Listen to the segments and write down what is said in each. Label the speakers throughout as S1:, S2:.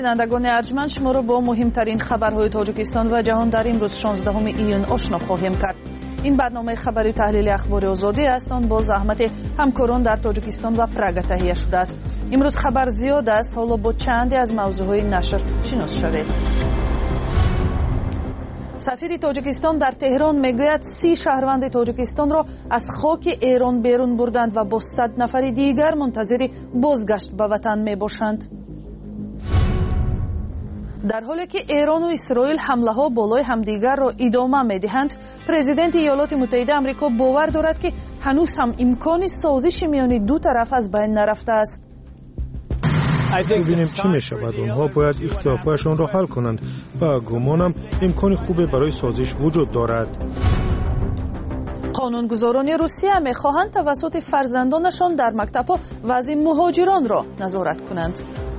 S1: بینندگان ارجمند، شما را با مهمترین خبرهای تاجیکستان و جهان در امروز 16 ایون آشنا خواهیم کرد. این برنامه خبری تحلیل اخبار آزادی است، آن با زحمت همکاران در تاجیکستان و پراگ تهیه شده است. امروز خبر زیاد است، حالا با چندی از موضوعهای نشر شناس شوید. سفیر تاجیکستان در تهران میگوید 30 شهروند تاجیکستان را از خاک ایران بیرون بردند و با 100 نفر دیگر منتظر بازگشت به وطن میباشند. در حالی که ایران و اسرائیل حمله ها بالای همدیگر را ادامه میدهند، پرزیدنت ایالات متحده آمریکا باور دارد که هنوز هم امکان سازش میان دو طرف از بین نرفته است.
S2: ببینیم چی می شود. اونها باید اختلافاتشان را حل کنند و گمانم امکان خوبی برای سازش وجود دارد.
S1: قانونگذاران روسیه میخواهند توسط فرزندانشان در مکتب‌ها وضع مهاجران را نظارت کنند.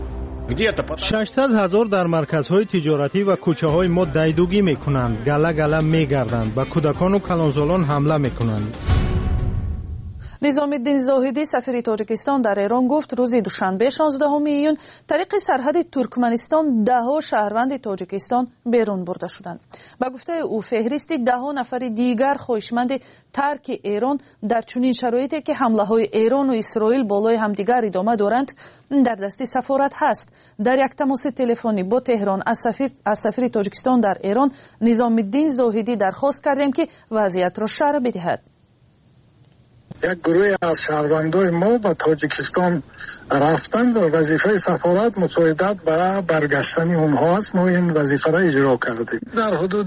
S3: 600,000 در مرکزهای تجارتی و کوچه‌های ما دیدگی میکنند، گله گله میگردند و کودکان و کلانزالان حمله میکنند.
S1: نظام الدین زاهدی سفیر تاجیکستان در ایران گفت روز دوشنبه 16 ایون طریق سرحد ترکمنستان 10 شهروند تاجیکستان بیرون برده شدند. با گفته او فهرست 10 نفر دیگر خواهشمند ترک ایران در چنین شرایطی که حمله های ایران و اسرائیل بالای همدیگر ادامه دارند در دست سفارت هست. در یک تماس تلفنی با تهران از سفیر تاجیکستان در ایران نظام الدین زاهدی درخواست کردیم که وضعیت را شرح بدهد.
S4: یک گروه از شهروندان ما به تاجیکستان رفتند و وظیفه سفارت مساعدت برای برگشتن اونها است. ما این وظیفه را اجرا کردیم. در حدود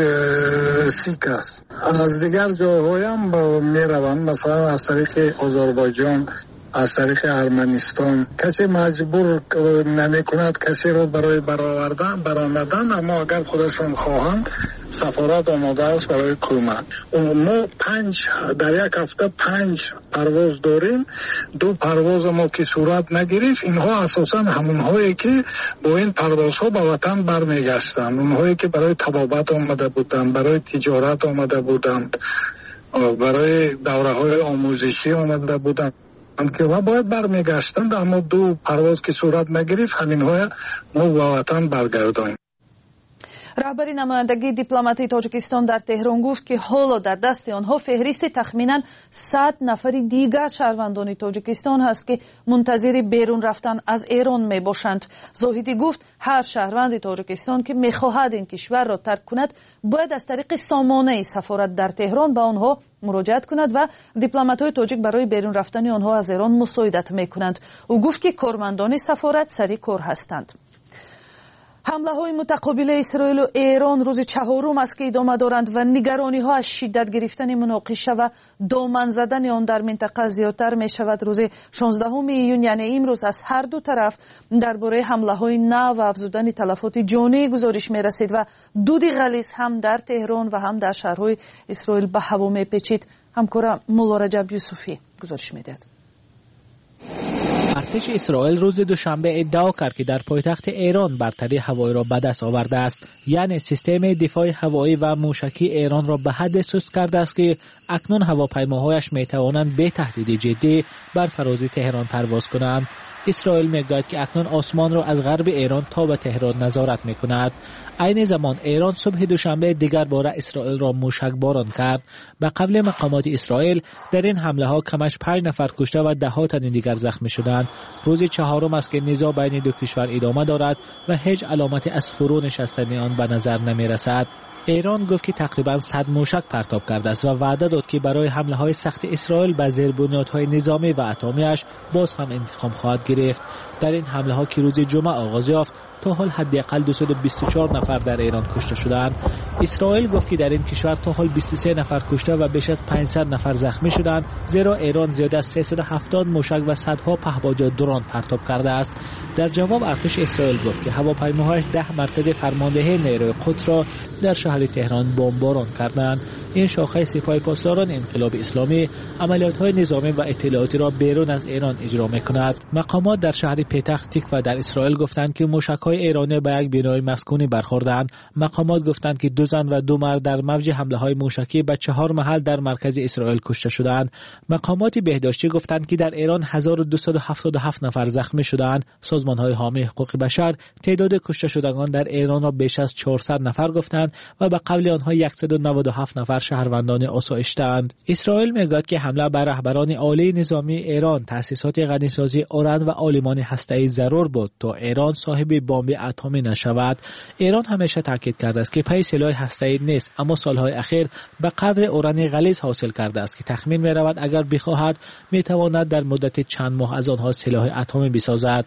S4: 30 کس از دیگر جاهای هم می روند، مثلا از طریق آذربایجان، از طریق ارمنستان. کسی مجبور نمی کند کسی رو برای برآمدن، اما اگر خودشون خواهند سفارت آماده است برای کمک. ما در یک هفته 5 پرواز داریم. 2 پرواز ما که صورت نگرفت، اینها اساسا همونهایی که با این پروازها به وطن برمیگشتند، اونهایی که برای طبابت آمده بودند، برای تجارت آمده بودند، برای دوره‌های آموزشی آمده بودند که ما باید برمیگشتند، اما 2 پرواز که صورت نگرفت همینها ما به وطن برگردانیم.
S1: رهبر نمایندگی دیپلماتی تاجیکستان در تهران گفت که حالا در دست آنها فهرست تخمینا 100 نفر دیگر شهروندان تاجیکستان هست که منتظر بیرون رفتن از ایران می باشند. زاهدی گفت هر شهروند تاجیکستان که میخواهد این کشور را ترک کند باید از طریق سامانه سفارت در تهران به آنها مراجعت کند و دیپلمات‌های تاجیک برای بیرون رفتن آنها از ایران مساعدت میکنند. او گفت که کارمندان سفارت سر کار هستند. حمله های متقابل اسرائیل و ایران روز 4 است که ادامه دارند و نگرانی ها از شدت گرفتن مناقشه و دامن زدن آن در منطقه زیادتر می شود. روز 16 ایون یعنی امروز از هر دو طرف درباره حمله های نو و افزودن تلفات جانی گزارش می رسید و دود غلیظ هم در تهران و هم در شهرهای اسرائیل به هوا می پیچید. همکارم مولا رجب یوسفی گزارش می دهد.
S5: ارتش اسرائیل روز دوشنبه ادعا کرد که در پایتخت ایران برتری هوایی را به دست آورده است، یعنی سیستم دفاع هوایی و موشکی ایران را به حد سست کرده است که اکنون هواپیماهایش می توانند به تهدید جدی بر فراز تهران پرواز کنند. اسرائیل میگوید که اکنون آسمان را از غرب ایران تا به تهران نظارت میکند. عین زمان ایران صبح دوشنبه دیگر باره اسرائیل را موشک باران کرد. به قول مقامات اسرائیل در این حمله ها کمش 5 نفر کشته و 10 تن دیگر زخمی شدند. روز 4 است که نزاع بین دو کشور ادامه دارد و هیچ علامتی از فرو نشستن آن به نظر نمی رسد. ایران گفت که تقریبا 100 موشک پرتاب کرده است و وعده داد که برای حمله های سخت اسرائیل به زیربنیادهای نظامی و اتمیش باز هم انتقام خواهد گرفت. در این حمله ها که روز جمعه آغاز یافت تا حال حداقل 224 نفر در ایران کشته شدند. اسرائیل گفت که در این کشور تا حال 23 نفر کشته و بیش از 500 نفر زخمی شدند، زیرا ایران زیاده از 370 موشک و صدها پهپاد درون پرتاب کرده است. در جواب ارتش اسرائیل گفت که هواپیماهایش 10 مرکز فرماندهی نیروی قدس را در شهر تهران بمباران کردند. این شاخه سپاه پاسداران انقلاب اسلامی عملیات‌های نظامی و اطلاعاتی را بیرون از ایران اجرا می‌کند. مقامات در شهر پایتخت تیکوا در اسرائیل گفتند که موشک‌های ایرانی به یک بنای مسکونی برخوردند. مقامات گفتند که 2 زن و 2 مرد در موج حمله‌های موشکی به 4 محل در مرکز اسرائیل کشته شدند. مقامات بهداشتی گفتند که در ایران 1277 نفر زخمی شدند. سازمان‌های حامی حقوق بشر تعداد کشته شدگان در ایران را بیش از 400 نفر گفتند و به قبل آنها 197 نفر شهروندان آسایش‌اند. اسرائیل میگوید که حمله بر رهبران عالی نظامی ایران، تأسیسات غنیسازی اوران و آلیمان هسته‌ای ضرور بود تا ایران صاحب بمب اتمی نشود. ایران همیشه تاکید کرده است که پای سلاح هسته‌ای نیست، اما سالهای اخیر به قدر اوران غلیظ حاصل کرده است که تخمین می‌رود اگر بخواهد می‌تواند در مدت چند ماه از آنها سلاح اتمی بسازد.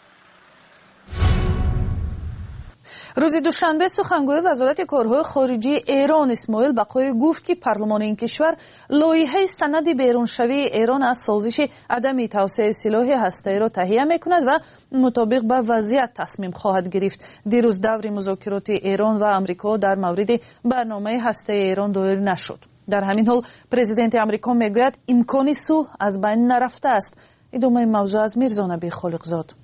S1: روز دوشنبه سخنگوی وزارت کارهای خارجی ایران اسماعیل بقایی گفت که پارلمان این کشور لایحه سند بیرونشوی ایران از سازش عدم توسعه سلاح هسته‌ای را تهیه می‌کند و مطابق به وضعیت تصمیم خواهد گرفت. دیروز دور مذاکرات ایران و آمریکا در مورد برنامه هسته‌ای ایران دایر نشد. در همین حال پرزیدنت آمریکا میگوید امکان صلح از بین نرفته است. ادامه موضوع از میرزا نبی خالقزاد.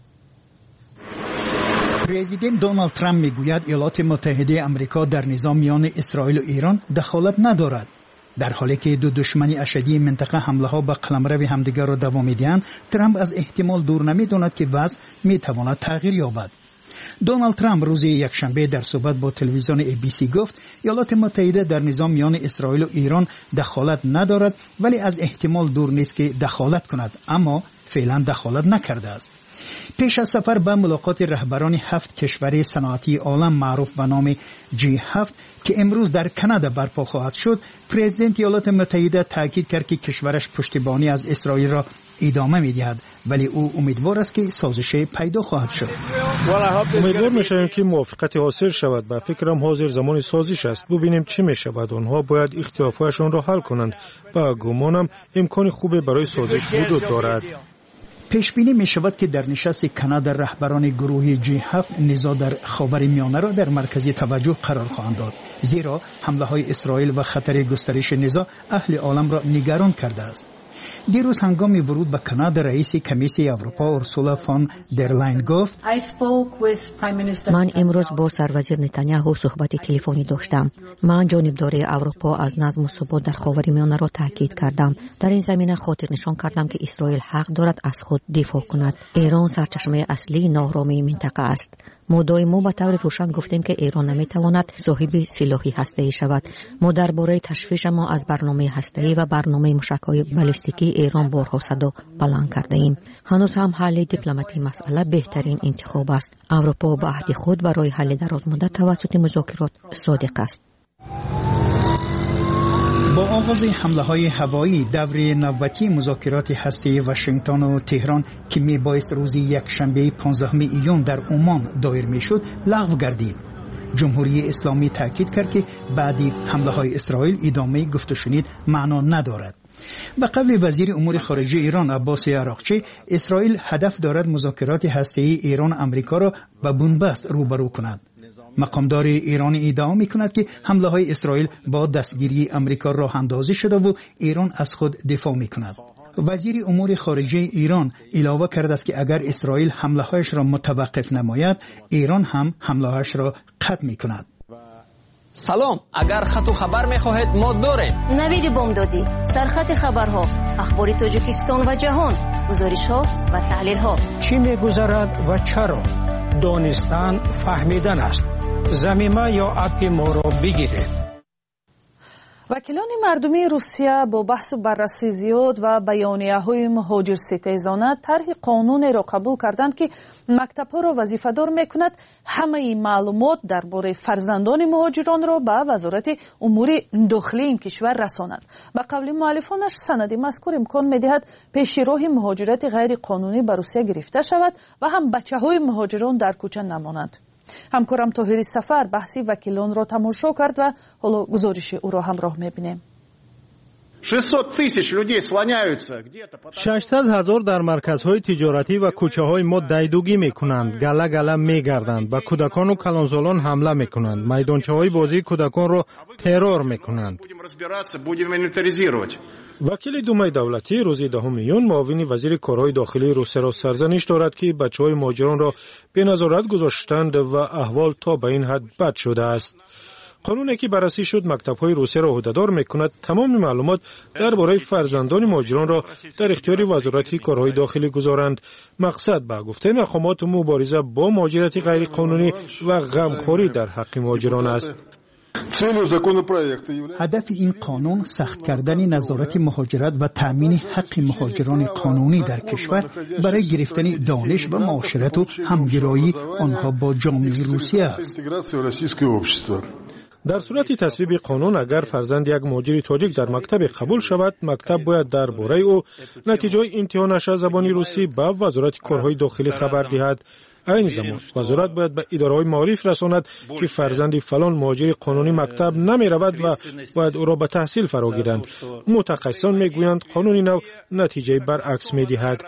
S6: پرزیدنت دونالد ترامپ میگوید ایالات متحده آمریکا در نظام میان اسرائیل و ایران دخالت ندارد. در حالی که دو دشمنی اشدی منطقه حمله ها به قلمرو همدیگر را دوام میدهند، ترامپ از احتمال دور نمیداند که وضع میتواند تغییر یابد. دونالد ترامپ روز یکشنبه در صحبت با تلویزیون ABC گفت ایالات متحده در نظام میان اسرائیل و ایران دخالت ندارد، ولی از احتمال دور نیست که دخالت کند، اما فعلا دخالت نکرده است. پیش از سفر به ملاقات رهبران 7 کشور صنعتی عالم معروف به نام G7 که امروز در کانادا برپا خواهد شد، پرزیدنت ایالات متحده تاکید کرد که کشورش پشتیبانی از اسرائیل را ادامه می‌دهد، ولی او امیدوار است که سازش پیدا خواهد شد.
S2: امیدوار می‌شویم که موافقت حاصل شود. به فکرم حاضر زمان سازش است. ببینیم چی می‌شود. آنها باید اختلافاتشان را حل کنند. با گمانم امکان خوبی برای سازش وجود دارد.
S6: پیش بینی می شود که در نشست کانادا رهبران گروه G7 نزاع در خاورمیانه را در مرکز توجه قرار خواهند داد، زیرا حمله های اسرائیل و خطر گسترش نزاع اهل عالم را نگران کرده است. دیروز هنگام ورود به کانادا رئیس کمیسیون اروپا اورسولا فون در لاین گفت:
S7: من امروز با سروزیر نتانیاهو صحبت تلفنی داشتم. من جانبداری اروپا از نظم و ثبات در خاورمیانه را تاکید کردم. در این زمینه خاطر نشان کردم که اسرائیل حق دارد از خود دفاع کند. ایران سرچشمه اصلی نارامی منطقه است. ما دائما به طور روشن گفتیم که ایران نمیتواند صاحب سلاحی هسته‌ای شود. ما درباره تشویش ما از برنامه هسته‌ای و برنامه موشک‌های بالستیکی ایران بارها صدا بلند کرده ایم. هنوز هم حل دیپلماتی مسئله بهترین انتخاب است. اروپا به عهد خود برای حل درازمدت توسط مذاکرات صادق است.
S6: با آغاز حمله های هوایی دور نوبتی مذاکرات هسته‌ای واشنگتن و تهران که میبایست روز یکشنبه 15 ایون در عمان دایر میشد لغو گردید. جمهوری اسلامی تاکید کرد که بعدی حمله های اسرائیل ادامه گفت و شنید معنا ندارد. به قول وزیر امور خارجه ایران عباس عراقچی، اسرائیل هدف دارد مذاکرات هسته‌ای ایران آمریکا را به بنبست روبرو کند. مقامدار ایران ادعا می‌کند که حمله های اسرائیل با دستگیری آمریکا راه اندازی شده و ایران از خود دفاع می‌کند. وزیر امور خارجه ایران علاوه کرده است که اگر اسرائیل حمله هایش را متوقف نماید، ایران هم حمله هایش را قطع می‌کند.
S8: سلام، اگر خط و خبر می‌خواهید ما داریم.
S9: نوید بامدادی، سرخط خبرها، اخبار تاجیکستان و جهان، گزارش‌ها و تحلیل‌ها.
S10: چی می‌گذرد و چرا؟ دانستن فهمیدن است. زمینه یا اپ ما را بگیرید.
S1: وکیلان مردمی روسیه با بحث و بررسی زیاد و بیانیه‌های مهاجر ستیزانه طرح قانون را قبول کردند که مکتب‌ها را وظیفه‌دار می‌کند همه معلومات درباره فرزندان مهاجران را به وزارت امور داخلی این کشور رساند. به قول مؤلفانش سند مذکور امکان می‌دهد پیش راه مهاجرت غیر قانونی به روسیه گرفته شود و هم بچه‌های مهاجران در کوچه نمانند. همکارم طاهری سفر بحثی وکیلان را تماشا کرد و حالا گزارش او را همراه می‌بینیم.
S3: 600,000 در مرکزهای تجارتی و کوچه‌های ما دیدگی می‌کنند، گله می‌گردند، به کودکان و کلانزالان حمله می‌کنند، میدانچه‌های بازی کودکان را ترور می‌کنند.
S2: وکیل دومای دولتی روز 10 میون معاون وزیر کارهای داخلی روسیه را سرزنش دارد که بچه‌های مهاجران را به نظارت گذاشتند و احوال تا به این حد بد شده است. قانونی که بررسی شد مکتب‌های روسیه را عهده‌دار می‌کند تمام معلومات درباره فرزندان مهاجران را در اختیار وزارت کارهای داخلی گذارند. مقصد به گفته مقامات مبارزه با مهاجرت غیرقانونی و غمخوری در حق مهاجران است.
S6: هدف این قانون سخت کردن نظارت مهاجرت و تأمین حق مهاجران قانونی در کشور برای گرفتن دانش و معاشرت و همگرایی آنها با جامعه روسیه است.
S2: در صورت تصویب قانون اگر فرزند یک مهاجر تاجیک در مکتب قبول شود، مکتب باید درباره او نتیجه امتحانش از زبان روسی به وزارت کارهای داخلی خبر دهد. این زمان وزارت باید به اداره‌های معارف رساند که فرزند فلان مهاجر قانونی مکتب نمی رود و باید او را به تحصیل فرا گیرند. متخصصان میگویند قانون نو نتیجه برعکس میدهد.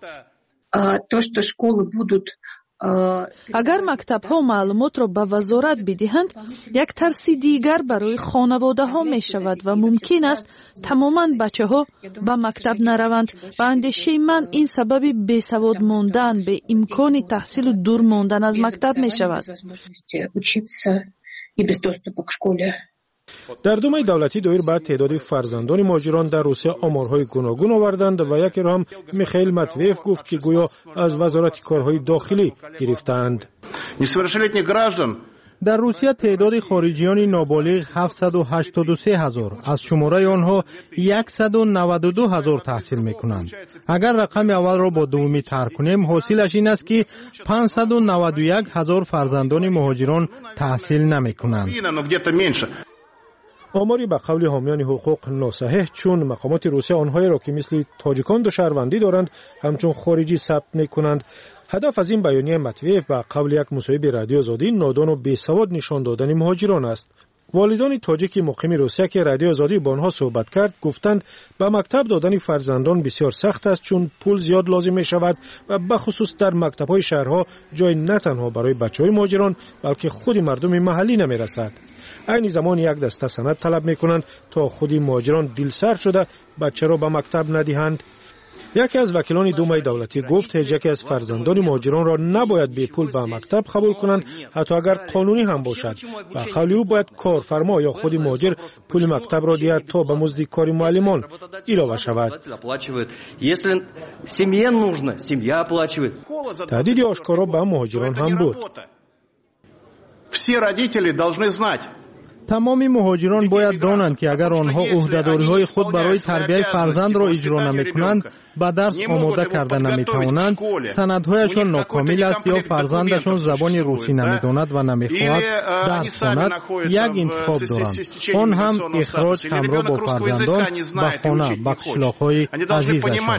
S1: اگر مکتب‌ها معلومات را به وزارت بدهند، یک ترسی دیگر برای خانواده‌ها می‌شود و ممکن است تماماً بچه‌ها به مکتب نروند. به اندیشه من این سبب بیسواد ماندن به امکان تحصیل و دور ماندن از مکتب می‌شود.
S2: در دومای دولتی دایر بعد تعداد فرزندان مهاجران در روسیه آمارهای گوناگون آوردند و یکی را هم میخائیل ماتویف گفت که گویا از وزارت کارهای داخلی گرفتند.
S3: در روسیه تعداد خارجیان نابالغ 783,000 از شماره آنها 192,000 تحصیل میکنند. اگر رقم اول را با دومی ترک کنیم حاصلش این است که 591,000 فرزندان مهاجران تحصیل نمیکنند.
S2: آماری به قول حامیان حقوق ناصحیح، چون مقامات روسیه آنهایی را که مثل تاجیکان دو شهروندی دارند همچون خارجی ثبت میکنند. هدف از این بیانیه ماتویف به قول یک مصاحبه رادیو آزادی نادان و بیسواد نشان دادن مهاجران است. والدان تاجیک مقیم روسیه که رادیو آزادی با آنها صحبت کرد گفتند به مکتب دادن فرزندان بسیار سخت است، چون پول زیاد لازم می شود و به خصوص در مکتب‌های شهرها جای نه تنها برای بچه‌های مهاجران بلکه خود مردم محلی نمی رسد. این زمان یک دسته سند طلب میکنند تا خودی مهاجران دلسرد شده بچه را به مکتب ندهند. یکی از وکیلان دومای دولتی گفت یکی از فرزندان مهاجران را نباید به پول به مکتب قبول کنند، حتی اگر قانونی هم باشد. و قول او باید کارفرما یا خود مهاجر پول مکتب را دهد تا به مزد کار معلمان علاوه شود. تهدید آشکارا به مهاجران هم بود.
S3: تمامی مهاجران باید دانند که اگر آنها عهده‌داری‌های خود برای تربیت فرزند را اجرا نمی‌کنند، به درس آماده کرده نمی‌توانند، سندهایشان ناکامل است یا فرزندشان زبان روسی نمی‌داند و نمی‌خواهد درس خواند، یک انتخاب دارند. آن هم اخراج همراه با فرزندان به خانه به قشلاق‌های عزیزشان.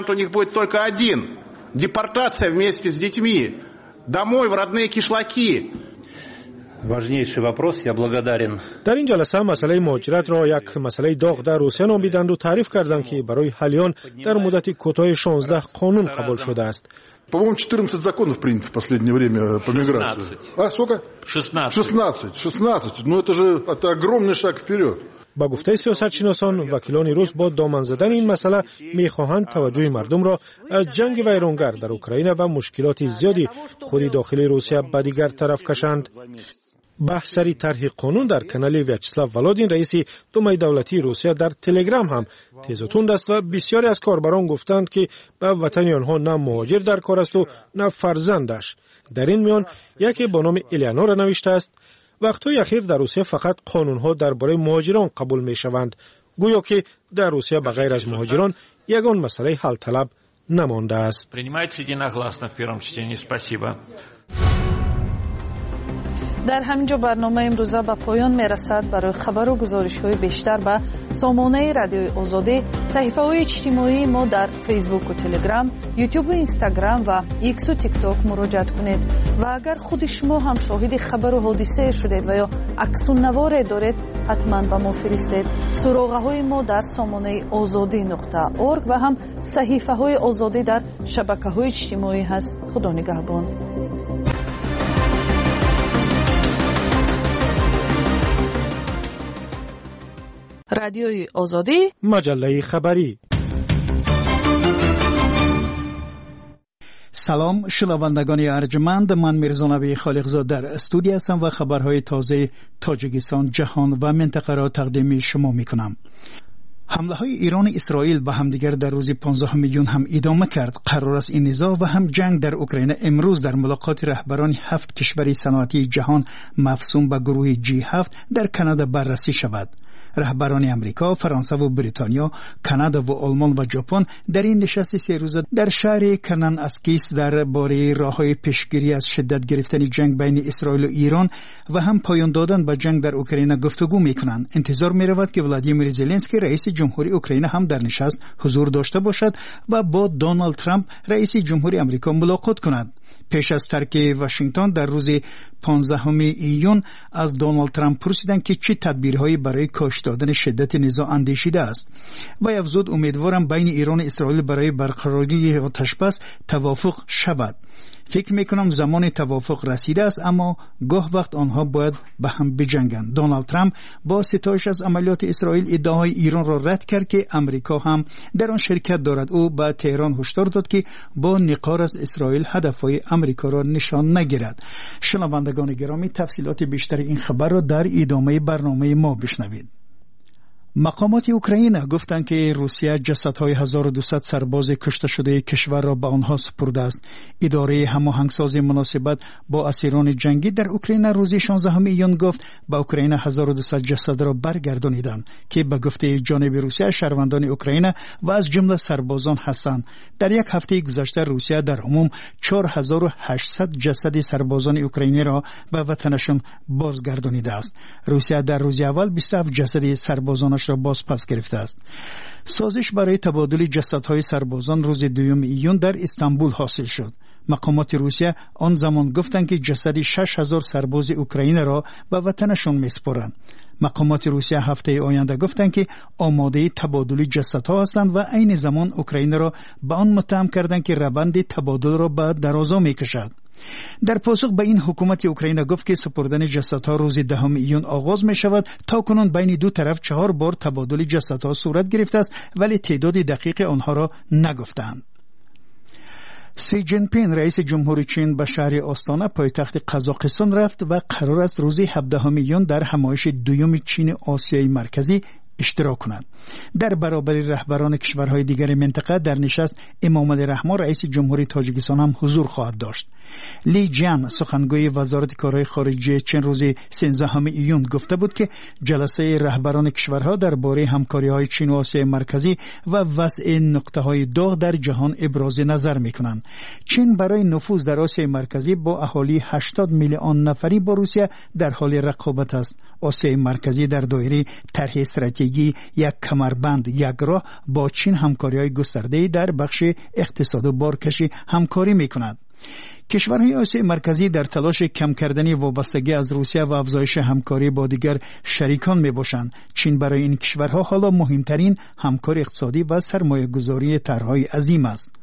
S11: Депортация вместе с детьми домой в родные кишлаки.
S12: важнейший вопрос. Я благодарен.
S2: در این جلسه مسئله مهاجرت را یک مسئله داغ در روسیه نامیدند و تعریف کردند که برای حلیان در مدت کوتاه 16 قانون قبول شده است.
S13: По-моему, 14 законов принято в последнее время по миграции.
S12: 16.
S13: Сколько? 16. Ну это огромный шаг вперед.
S2: با گفته سیاستشناسان، وکیلان روس با دامن زدن این مسئله می‌خواهند توجه مردم را از جنگ ویرانگر در اوکراین و مشکلات زیادی خود داخلی روسیه به دیگر طرف کشند. بحث سری طرح قانون در کانال ویاچسلاو ولادین رئیس دومای دولتی روسیه در تلگرام هم تیز و تند است و بسیاری از کاربران گفتند که به وطن آنها نه مهاجر در کار است و نه فرزندش. در این میان یکی با نام الیانورا نوشته است: وقتهای اخیر در روسیه فقط قانونها درباره مهاجران قبول می شوند، گویا که در روسیه بغیر از مهاجران یگان مسئله حل طلب نمانده است.
S1: در همینجا برنامه امروزه به پایان میرسد. برای خبر و گزارش‌های بیشتر به سامانه رادیوی آزادی، صفحه‌های اجتماعی ما در فیسبوک و تلگرام، یوتیوب و اینستاگرام و ایکس و تیک تاک مراجعه کنید. و اگر خود شما هم شاهد خبر و حادثه شدید و یا عکس و نوار دارید، حتما به ما فرستید. سراغه‌های ما در سامانه azadi.org و هم صحیفه‌های آزادی در شبکه‌های اجتماعی هست. خدا نگهبان. رادیوی آزادی،
S2: مجله خبری.
S6: سلام شنوندگان ارجمند، من میرزا نبی خالقزاد در استودیو هستم و خبرهای تازه تاجیکستان، جهان و منطقه را تقدیم شما میکنم. حمله های ایران اسرائیل به همدیگر در روز 15 میلیون هم ادامه کرد. قرار است این نزاع و هم جنگ در اوکراین امروز در ملاقات رهبران 7 کشور صنعتی جهان مفصوم به گروه G7 در کانادا بررسی شود. رهبران امریکا، فرانسه و بریتانیا، کانادا و آلمان و ژاپن در این نشست 3 روزه در شهر کنن اسکیس درباره راه‌های پیشگیری از شدت گرفتن جنگ بین اسرائیل و ایران و هم پایان دادن به جنگ در اوکراین گفتگو می‌کنند. انتظار می‌رود که ولادیمیر زلنسکی رئیس جمهوری اوکراین هم در نشست حضور داشته باشد و با دونالد ترامپ رئیس جمهوری امریکا ملاقات کند. پیش از ترک واشنگتن در روز 15 ایون از دونالد ترامپ پرسیدند که چه تدبیرهایی برای کاهش دادن شدت نزاع اندیشیده است و افزود امیدوارم بین ایران و اسرائیل برای برقراری آتشبس توافق شود. فکر میکنم زمان توافق رسیده است، اما گاه وقت آنها باید به هم بجنگند. دونالد ترامپ با ستایش از عملیات اسرائیل ادعاهای ایران را رد کرد که امریکا هم در آن شرکت دارد. او به تهران هشدار داد که با نقار از اسرائیل هدفهای امریکا را نشان نگیرد. شنوندگان گرامی، تفصیلات بیشتر این خبر را در ادامه برنامه ما بشنوید. مقامات اوکراین گفتند که روسیه جسدهای 1200 سرباز کشته شده کشور را به آنها سپرده است. اداره هماهنگسازی مناسبت با اسیران جنگی در اوکراین روز 16 ایون گفت به اوکراین 1200 جسد را برگردانیدند که به گفته جانب روسیه شهروندان اوکراین و از جمله سربازان هستند. در یک هفته گذشته روسیه در عموم 4800 جسد سربازان اوکراینی را به وطنشان بازگردانیده است. روسیه در روز اول 27 جسد سربازان را باز پس گرفته است. سازش برای تبادل جسدهای سربازان روز 2 ایون در استانبول حاصل شد. مقامات روسیه آن زمان گفتند که جسد 6000 سرباز اوکراین را به وطنشان میسپارند. مقامات روسیه هفته آینده گفتند که آماده تبادل جسدها هستند و عین زمان اوکراین را به آن متهم کردند که روند تبادل را به درازا میکشد. در پاسخ به این حکومت اوکراین گفت که سپردن جسدها روز 10 ایون آغاز می شود. تا کنون بین دو طرف 4 بار تبادل جسدها صورت گرفته است، ولی تعداد دقیق آنها را نگفتند. سی جین پین رئیس جمهوری چین به شهر آستانه پایتخت قزاقستان رفت و قرار است روز 17 ایون در همایش دوم چین آسیای مرکزی اشتراک کنند. در برابر رهبران کشورهای دیگر منطقه در نشست امامعلی رحمان رئیس جمهوری تاجیکستان هم حضور خواهد داشت. لی جیان سخنگوی وزارت کارهای خارجه چین روز 13 ایون گفته بود که جلسه رهبران کشورها درباره همکاری‌های چین و آسیای مرکزی و وضع نقطه‌های داغ در جهان ابراز نظر می‌کنند. چین برای نفوذ در آسیای مرکزی با اهالی 80 میلیون نفری با روسیه در حال رقابت است. آسیای مرکزی در دایره طرح استراتژی یک کمربند یک راه با چین همکاری‌های گسترده‌ای در بخش اقتصاد و بارکشی همکاری می‌کند. کشورهای آسیای مرکزی در تلاش کم کردن وابستگی از روسیه و افزایش همکاری با دیگر شریکان میباشند. چین برای این کشورها حالا مهمترین همکار اقتصادی و سرمایه‌گذاری طرح‌های عظیم است.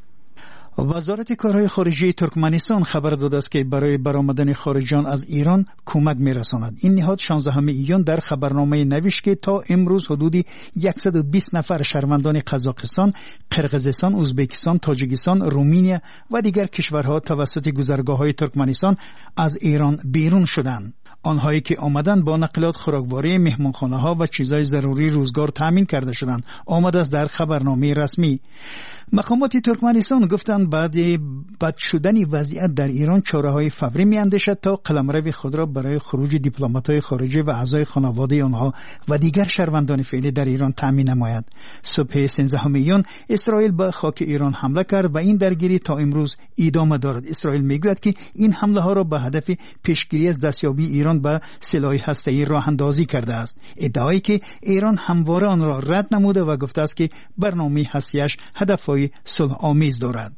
S6: وزارت کارهای خارجه ترکمنستان خبر داده است که برای برآمدن خارجیان از ایران کمک می‌رساند. این نهاد 16 ایون در خبرنامه نوشت که تا امروز حدود 120 نفر شهروندان قزاقستان، قرقیزستان، ازبکستان، تاجیکستان، رومانیا و دیگر کشورها توسط گذرگاه‌های ترکمنستان از ایران بیرون شدند. آنهایی که آمدند با نقلات خوراکواری، مهمانخانه‌ها و چیزهای ضروری روزگار تامین کرده شدند. آمده است در خبرنامه رسمی. مقامات ترکمنستان گفتند بعد بد شدن وضعیت در ایران چاره‌های فوری می‌اندیشد تا قلمرو خود را برای خروج دیپلمات‌های خارجی و اعضای خانواده آنها و دیگر شهروندان فعلی در ایران تامین نماید. صبح 13 ایون اسرائیل به خاک ایران حمله کرد و این درگیری تا امروز ادامه دارد. اسرائیل میگوید که این حمله ها را به هدف پیشگیری از دستیابی ایران به سلاح هسته‌ای راه اندازی کرده است. ادعایی که ایران همواره آن را رد نموده و گفته است که برنامه هسته‌ایش هدف‌های صلح آمیز دارد.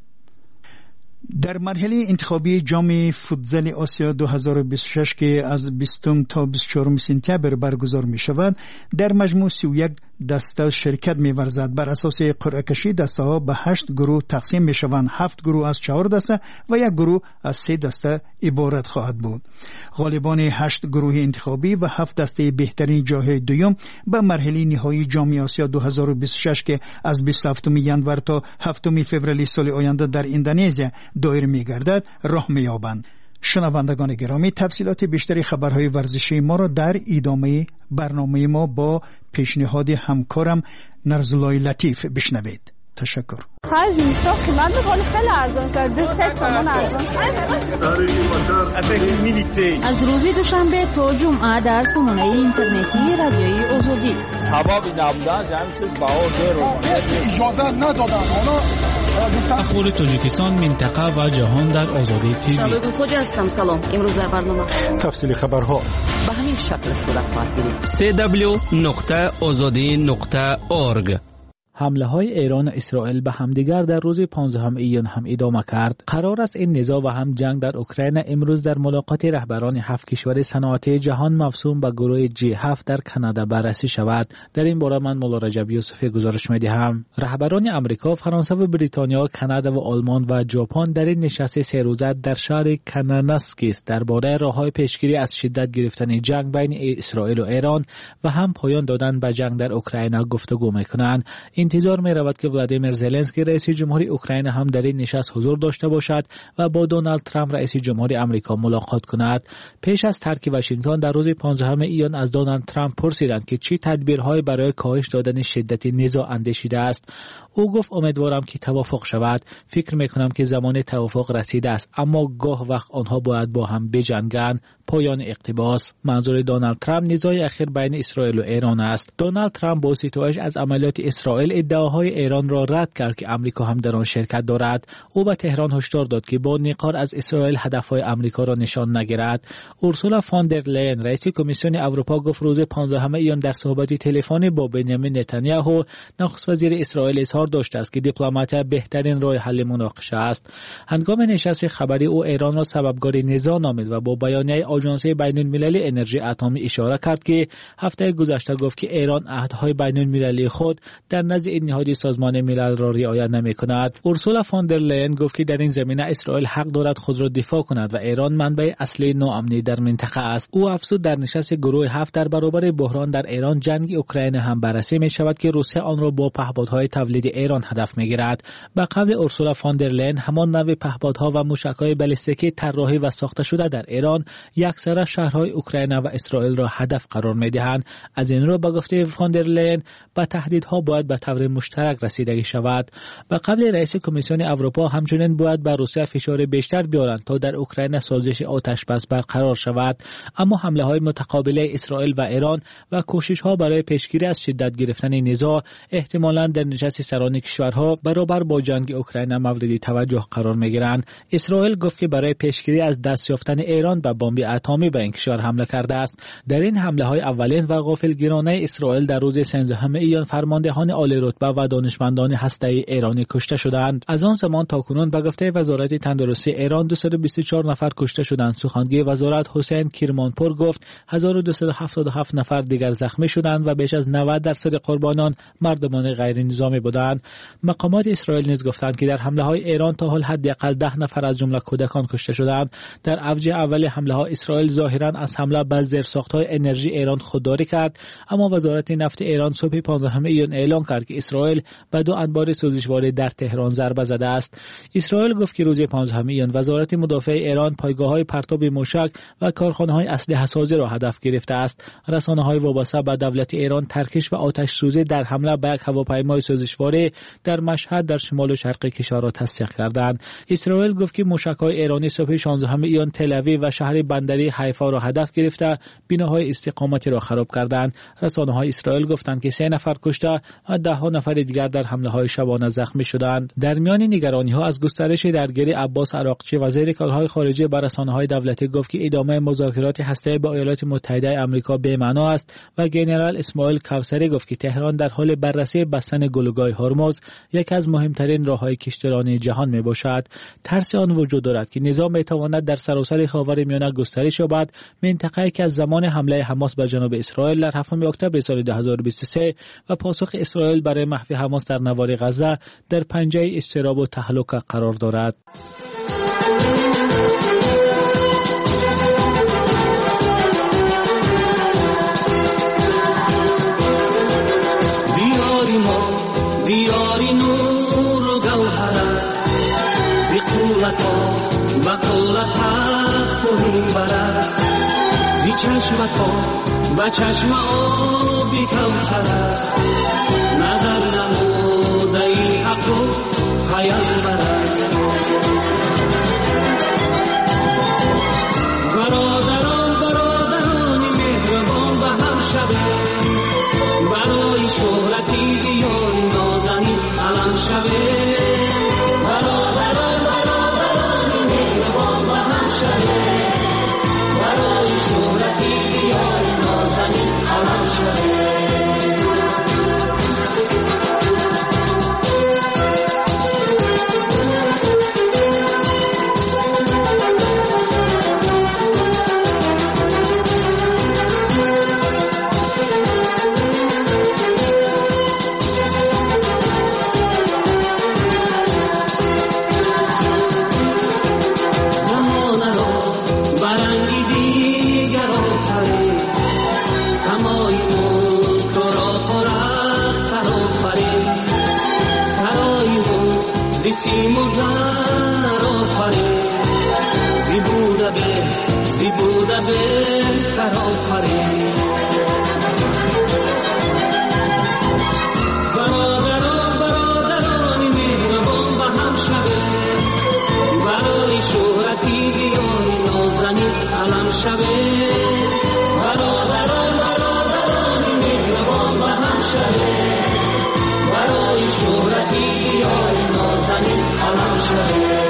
S6: در مرحله انتخابی جام فوتزال آسیا 2026 که از 20 تا 24 سپتامبر برگزار می شود، در مجموع 31 دسته شرکت می‌ورزد. بر اساس قرعه کشی دسته ها به 8 گروه تقسیم می‌شوند. 7 گروه از 4 دسته و 1 گروه از 3 دسته عبارت خواهد بود. غالبان 8 گروه انتخابی و 7 دسته بهترین جاهای دوم به مرحله نهایی جام آسیا 2026 که از 27 ژانویه تا 7 فوریه سال آینده در اندونزی دایر می‌گردد راه می‌یابند. شنوندگان گرامی، تفصیلات بیشتری خبرهای ورزشی ما را در ادامه برنامه ما با پیشنهاد همکارم نرزلای لطیف بشنوید. تشکر.
S14: از روز دوشنبه تا جمعه در سامانه اینترنتی رادیوی آزادی.
S15: اخبار تاجیکستان، منطقه و جهان در آزادی تیوی.
S9: شبکه خوجا هستم. سلام. امروز در برنامه
S2: تفصیل خبرها
S9: به همین شکل صورت خواهد گرفت.
S15: www.azadi.org.
S5: حمله های ایران و اسرائیل به همدیگر در روز 15 ایون هم ادامه کرد. قرار است این نزاع و هم جنگ در اوکراین امروز در ملاقات رهبران 7 کشور صنعتی جهان مفصول به گروه G7 در کانادا بررسی شود. در این باره من مولا رجب یوسفی گزارش می‌دهم. رهبران آمریکا، فرانسه و بریتانیا، کانادا و آلمان و ژاپن در این نشست 3 روزه در شهر کاناناسکیس درباره راه‌های پیشگیری از شدت گرفتن جنگ بین اسرائیل و ایران و هم پایان دادن به جنگ در اوکراین گفتگو می‌کنند. انتظار می رود که ولادیمیر زلنسکی رئیس جمهوری اوکراین هم در این نشست حضور داشته باشد و با دونالد ترامپ رئیس جمهوری آمریکا ملاقات کند. پیش از ترک واشنگتن در روز 15 ایون از دونالد ترامپ پرسیدند که چه تدبیرهایی برای کاهش دادن شدت نزاع اندیشیده است. او گفت امیدوارم که توافق شود. فکر می کنم که زمان توافق رسیده است، اما گاه وقت آنها باید با هم بجنگند. پایان اقتباس. منظور دونالد ترامپ نزاع اخیر بین اسرائیل و ایران است. دونالد ترامپ با ستایش از عملیات اسرائیل ادعاهای ایران را رد کرد که آمریکا هم در آن شرکت دارد. او به تهران هشدار داد که با نقار از اسرائیل هدفهای آمریکا را نشان نگیرد. اورسولا فون در لین رئیس کمیسیون اروپا گفت روز 15 ایون در صحبت تلفنی با بنیامین نتانیاهو نخست وزیر اسرائیل اظهار داشته است که دیپلماتیا بهترین راه حل مناقشه است. هنگام نشست خبری او ایران را سببکار نزاع نامید و با بیانیه آژانس بین‌المللی انرژی اتمی اشاره کرد که هفته گذشته گفت که ایران عهدهای بین‌المللی خود در نزد نهاد سازمان ملل را رعایت نمی‌کند. اورسولا فون در لین گفت که در این زمینه اسرائیل حق دارد خود را دفاع کند و ایران منبع اصلی ناامنی در منطقه است. او افزود در نشست گروه 7 در برابر بحران در ایران جنگ اوکراین هم بررسی می‌شود که روسیه آن را با پهپادهای تولید ایران هدف می‌گیرد. به قول اورسولا فون در لین همان نوع پهپادها و موشک‌های بالستیکی طراحی و ساخته شده در ایران یکسره شهرهای اوکراین و اسرائیل را هدف قرار می‌دهند. از این رو به گفته فون در لین با تهدیدها باید به طور مشترک رسیدگی شود. به قول رئیس کمیسیون اروپا همچنین باید بر روسیه فشار بیشتر بیارند تا در اوکراین سازش آتشبس برقرار شود. اما حمله‌های متقابل اسرائیل و ایران و کوشش‌ها برای پیشگیری از شدت گرفتن نزاع احتمالاً در نشست سران کشورها برابر با جنگ اوکراین مورد توجه قرار می‌گیرند. اسرائیل گفت که برای پیشگیری از دست یافتن ایران به بمب اتمی به این کشور حمله کرده است. در این حمله‌های اولین و غافلگیرانه اسرائیل در روز 13 ایون فرماندهان عالی رتبه و دانشمندان هسته‌ای ایرانی کشته شدند. از آن زمان تا کنون به گفته وزارت تندرستی ایران 224 نفر کشته شدند. سخنگوی وزارت حسین کرمانپور گفت 1277 نفر دیگر زخمی شدند و بیش از 90% قربانان مردمان غیر نظامی بودند. مقامات اسرائیل نیز گفتند که در حمله‌های ایران تا حال حداقل 10 نفر از جمله کودکان کشته شدند. در اوج اول حمله‌ها اسرائیل ظاهراً از حمله به زیرساخت‌های انرژی ایران خودداری کرد، اما وزارت نفت ایران صبح 15 ایون اعلام کرد که اسرائیل به 2 انبار سوزشوار در تهران ضربه زده است. اسرائیل گفت که روز 15 ایون وزارت مدافع ایران پایگاه‌های پرتاب موشک و کارخانه‌های اسلحه‌سازی را هدف گرفته است. رسانه‌های وابسته به دولت ایران ترکش و آتش سوزی در حمله به یک هواپیمای سوزشواری در مشهد در شمال و شرق کشور را تصدیق کردند. اسرائیل گفت که موشک‌های ایرانی صبح 16 ایون تل‌آویو و شهر بندری حیفا را هدف گرفته بناهای استقامتی را خراب کردند. رسانه‌های اسرائیل گفتند که 3 نفر کشته و 10 ده‌ها نفر دیگر در حمله‌های شبانه زخمی شدند. در میان نگرانی‌ها از گسترش درگیری عباس عراقچی وزیر کارهای خارجه به رسانه‌های دولتی گفت که ادامه مذاکرات هسته‌ای با ایالات متحده آمریکا بی‌معنا است و ژنرال اسماعیل کوثری گفت که تهران در حال بررسی بستن گلوگاه هرمز، یکی از مهمترین راه‌های کشتیرانی جهان میباشد. ترس آن وجود دارد که نظام میتواند در سراسر خاورمیانه گسترش یابد. منطقه‌ای که از زمان حمله حماس به جنوب اسرائیل در 7 اکتبر سال 2023 و پاسخ اسرائیل برای محو حماس در نوار غزه در پنجه اضطراب و تهلکه قرار دارد.
S16: دیاری نور و گوهر است زی قولت ها و قولت حق و بر است زی چشمت ها و چشم آبی کوثر است نظر نموده ای حق و خیال بر است برادرانی مهربان به هم شده برای شهرتی دیاری نازنین علم شده برادرانی مهربان به هم شده برای شهرتی دیاری نازنین علم شده سیم و زر آفرین زی بوده بهتر آفرین برادرانی مهربان به هم شده برای شهرتی دیاری نازنین علم شده برادرانی مهربان به هم شده برای شهرتی دیاری نازنین علم شده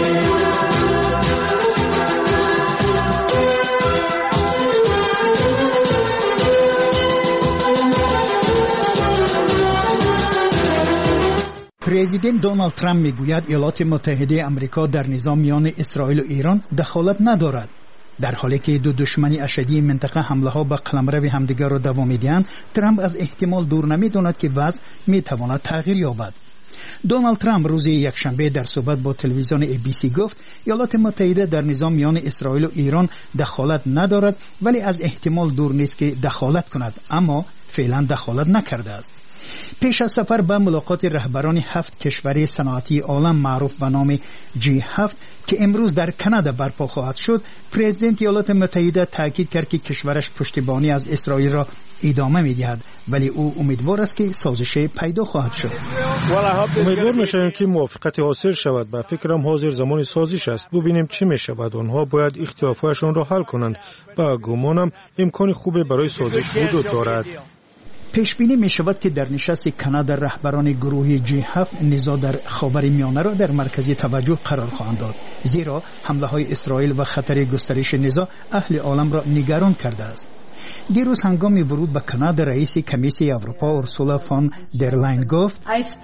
S6: پرزیدنت دونالد ترامپ میگوید ایالات متحده آمریکا در نظام میان اسرائیل و ایران دخالت ندارد. در حالی که دو دشمنی اشدی منطقه حمله ها به قلمرو همدیگر را دوام میدهند، ترامپ از احتمال دور نمیداند که وضع میتواند تغییر یابد. دونالد ترامپ روز یکشنبه در صحبت با تلویزیون ABC گفت ایالات متحده در نظام میان اسرائیل و ایران دخالت ندارد، ولی از احتمال دور نیست که دخالت کند، اما فعلا دخالت نکرده است. پیش از سفر به ملاقات رهبران 7 کشور صنعتی عالم معروف به نام G7 که امروز در کانادا برپا خواهد شد، پرزیدنت ایالات متحده تاکید کرد که کشورش پشتیبانی از اسرائیل را ادامه می‌دهد، ولی او امیدوار است که سازش پیدا خواهد شد.
S2: امیدوار می‌شویم که موافقت حاصل شود. به فکرم حاضر زمان سازش است. ببینیم چی می‌شود. آنها باید اختلافاتشان را حل کنند. با گمانم امکان خوبی برای سازش وجود دارد.
S6: پیش بینی می شود که در نشست کانادا رهبران گروه G7 نزاع در خاورمیانه را در مرکز توجه قرار خواهند داد، زیرا حمله های اسرائیل و خطر گسترش نزاع اهل عالم را نگران کرده است. دیروز هنگام ورود به کانادا رئیس کمیسیون اروپا اورسولا فون در لاین گفت: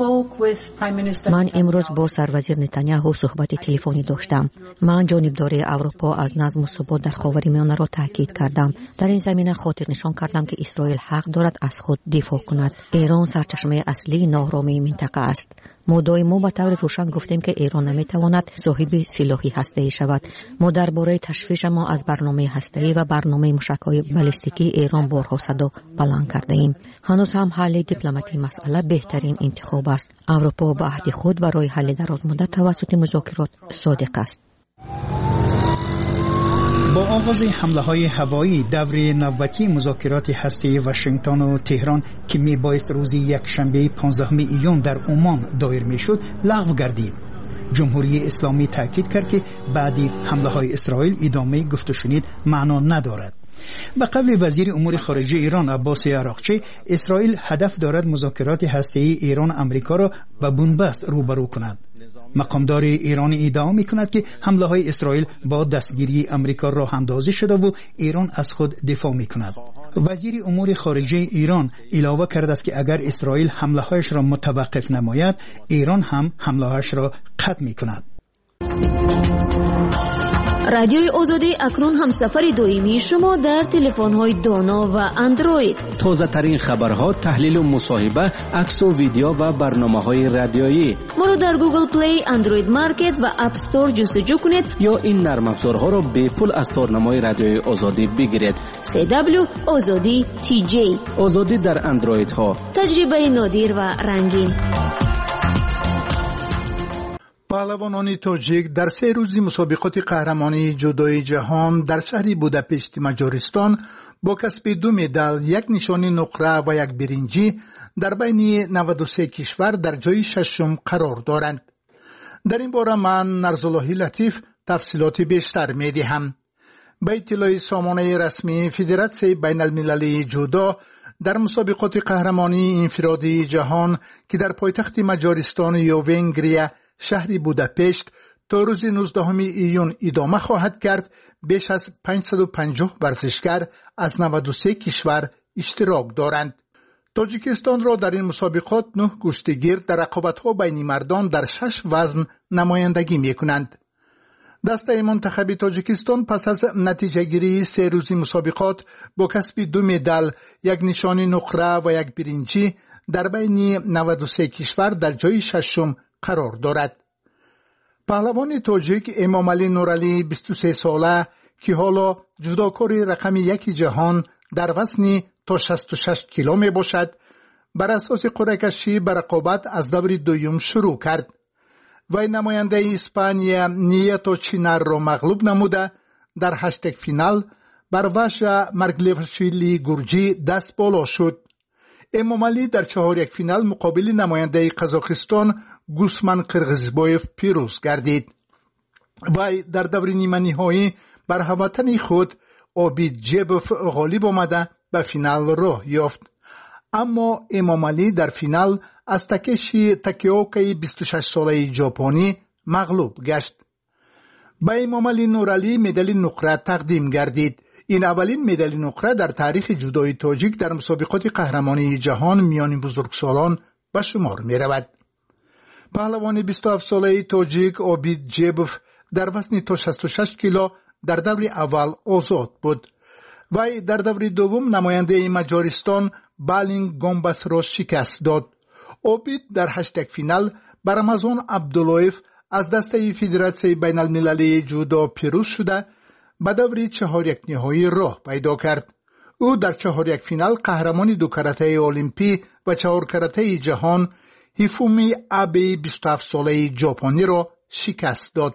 S7: من امروز با سروزیر نتانیاهو صحبت تلفنی داشتم. من جانبداری اروپا از نظم و ثبات در خاورمیانه را تاکید کردم. در این زمینه خاطر نشان کردم که اسرائیل حق دارد از خود دفاع کند. ایران سرچشمه اصلی ناآرامی منطقه است. ما دائما به طور روشن گفتیم که ایران نمیتواند صاحب سلاحی هسته‌ای شود. ما درباره تشویش ما از برنامه هسته‌ای و برنامه موشک‌های بالستیکی ایران بارها صدا بلند کرده ایم. هنوز هم حل دیپلماتی مسئله بهترین انتخاب است. اروپا به عهد خود برای حل درازمدت توسط مذاکرات صادق است.
S6: با آغاز حمله های هوایی دور نوبتی مذاکرات هسته‌ای واشنگتن و تهران که میبایست روز یکشنبه 15 ایون در عمان دایر میشد لغو گردید. جمهوری اسلامی تاکید کرد که بعد حمله های اسرائیل ادامه گفت و شنید معنا ندارد. به قول وزیر امور خارجه ایران عباس عراقچی، اسرائیل هدف دارد مذاکرات هسته‌ای ایران آمریکا را به بنبست روبرو کند. مقامدار ایرانی ادعا می‌کند که حمله‌های اسرائیل با دستگیری آمریکا راه اندازی شده و ایران از خود دفاع می‌کند. وزیر امور خارجه ایران علاوه کرده است که اگر اسرائیل حمله‌هایش را متوقف نماید، ایران هم حمله‌هایش را قطع می‌کند.
S9: رادیوی آزادی اکنون همسفر دائمی شما در تلفن‌های دانا و اندروید.
S17: تازه ترین خبرها، تحلیل و مصاحبه، عکس و ویدیو و برنامه‌های رادیویی.
S9: ما را در گوگل پلی، اندروید مارکت و اپ استور جستجو کنید
S17: یا این نرم افزارها را به پول از تارنمای رادیوی آزادی بگیرید.
S9: CW آزادی TJ.
S17: آزادی در اندروید ها.
S9: تجربه نادر و رنگین.
S18: پهلوانان تاجیک در 3 روزی مسابقات قهرمانی جودوی جهان در شهر بوداپشت مجارستان با کسب 2 مدال، 1 نشان نقره و 1 برنجی در بین 93 کشور در جای 6 قرار دارند. در این باره من نرزاللهی لطیف تفصیلات بیشتر می‌دهم. به اطلاع سامانه رسمی فدراسیون بین المللی جودو، در مسابقات قهرمانی انفرادی جهان که در پایتخت مجارستان یا ونگریا شهر بوداپشت تا روز 19 ایون ادامه خواهد کرد، بیش از 550 ورزشکار از 93 کشور اشتراک دارند. تاجیکستان را در این مسابقات 9 کشتیگیر در رقابت‌ها بین مردان در 6 وزن نمایندگی می‌کنند. دسته منتخب تاجیکستان پس از نتیجه گیری 3 روزی مسابقات با کسب 2 مدال، 1 نشان نقره و 1 برنجی در بین 93 کشور در جای 6 قرار دارد. پهلوان تاجیک امامعلی نورعلی 23 ساله که حالا جودوکار رقم 1 جهان در وزن تا 66 کیلو می باشد، بر اساس قرعه کشی به رقابت از دور دوم شروع کرد. وی نماینده اسپانیا نیتو چینر را مغلوب نموده در 8 فینال بر وجه مرگلیوشویلی گورجی دست بالا شد. امامعلی در 4 فینال مقابل نماینده قزاقستان گوسمن قرغیزبایف پیروز گردید. وی در دور نیمه نهایی بر هموطن خود عابید جیبوف غالب آمده به فینال راه یافت. اما امامعلی در فینال از تاکشی تاکیوکی 26 ساله ژاپنی مغلوب گشت. به امامعلی نورعلی مدال نقره تقدیم گردید. این اولین مدال نقره در تاریخ جودوی تاجیک در مسابقات قهرمانی جهان میان بزرگسالان به شمار می رود. پهلوان 27 ساله تاجیک عابید جیبوف در وزن تا 66 کیلو در دور اول آزاد بود. وی در دور دوم نماینده مجارستان بالینگ گومباس را شکست داد. عابید در 8 فینال بر رمضان عبداللهیف از دسته فدراسیون بین المللی جودو پیروز شده به دور 4 نهایی راه پیدا کرد. او در 4 فینال قهرمان 2 کاراته المپی و 4 کاراته جهان هیفومی آبه 27 ساله ژاپنی را شکست داد.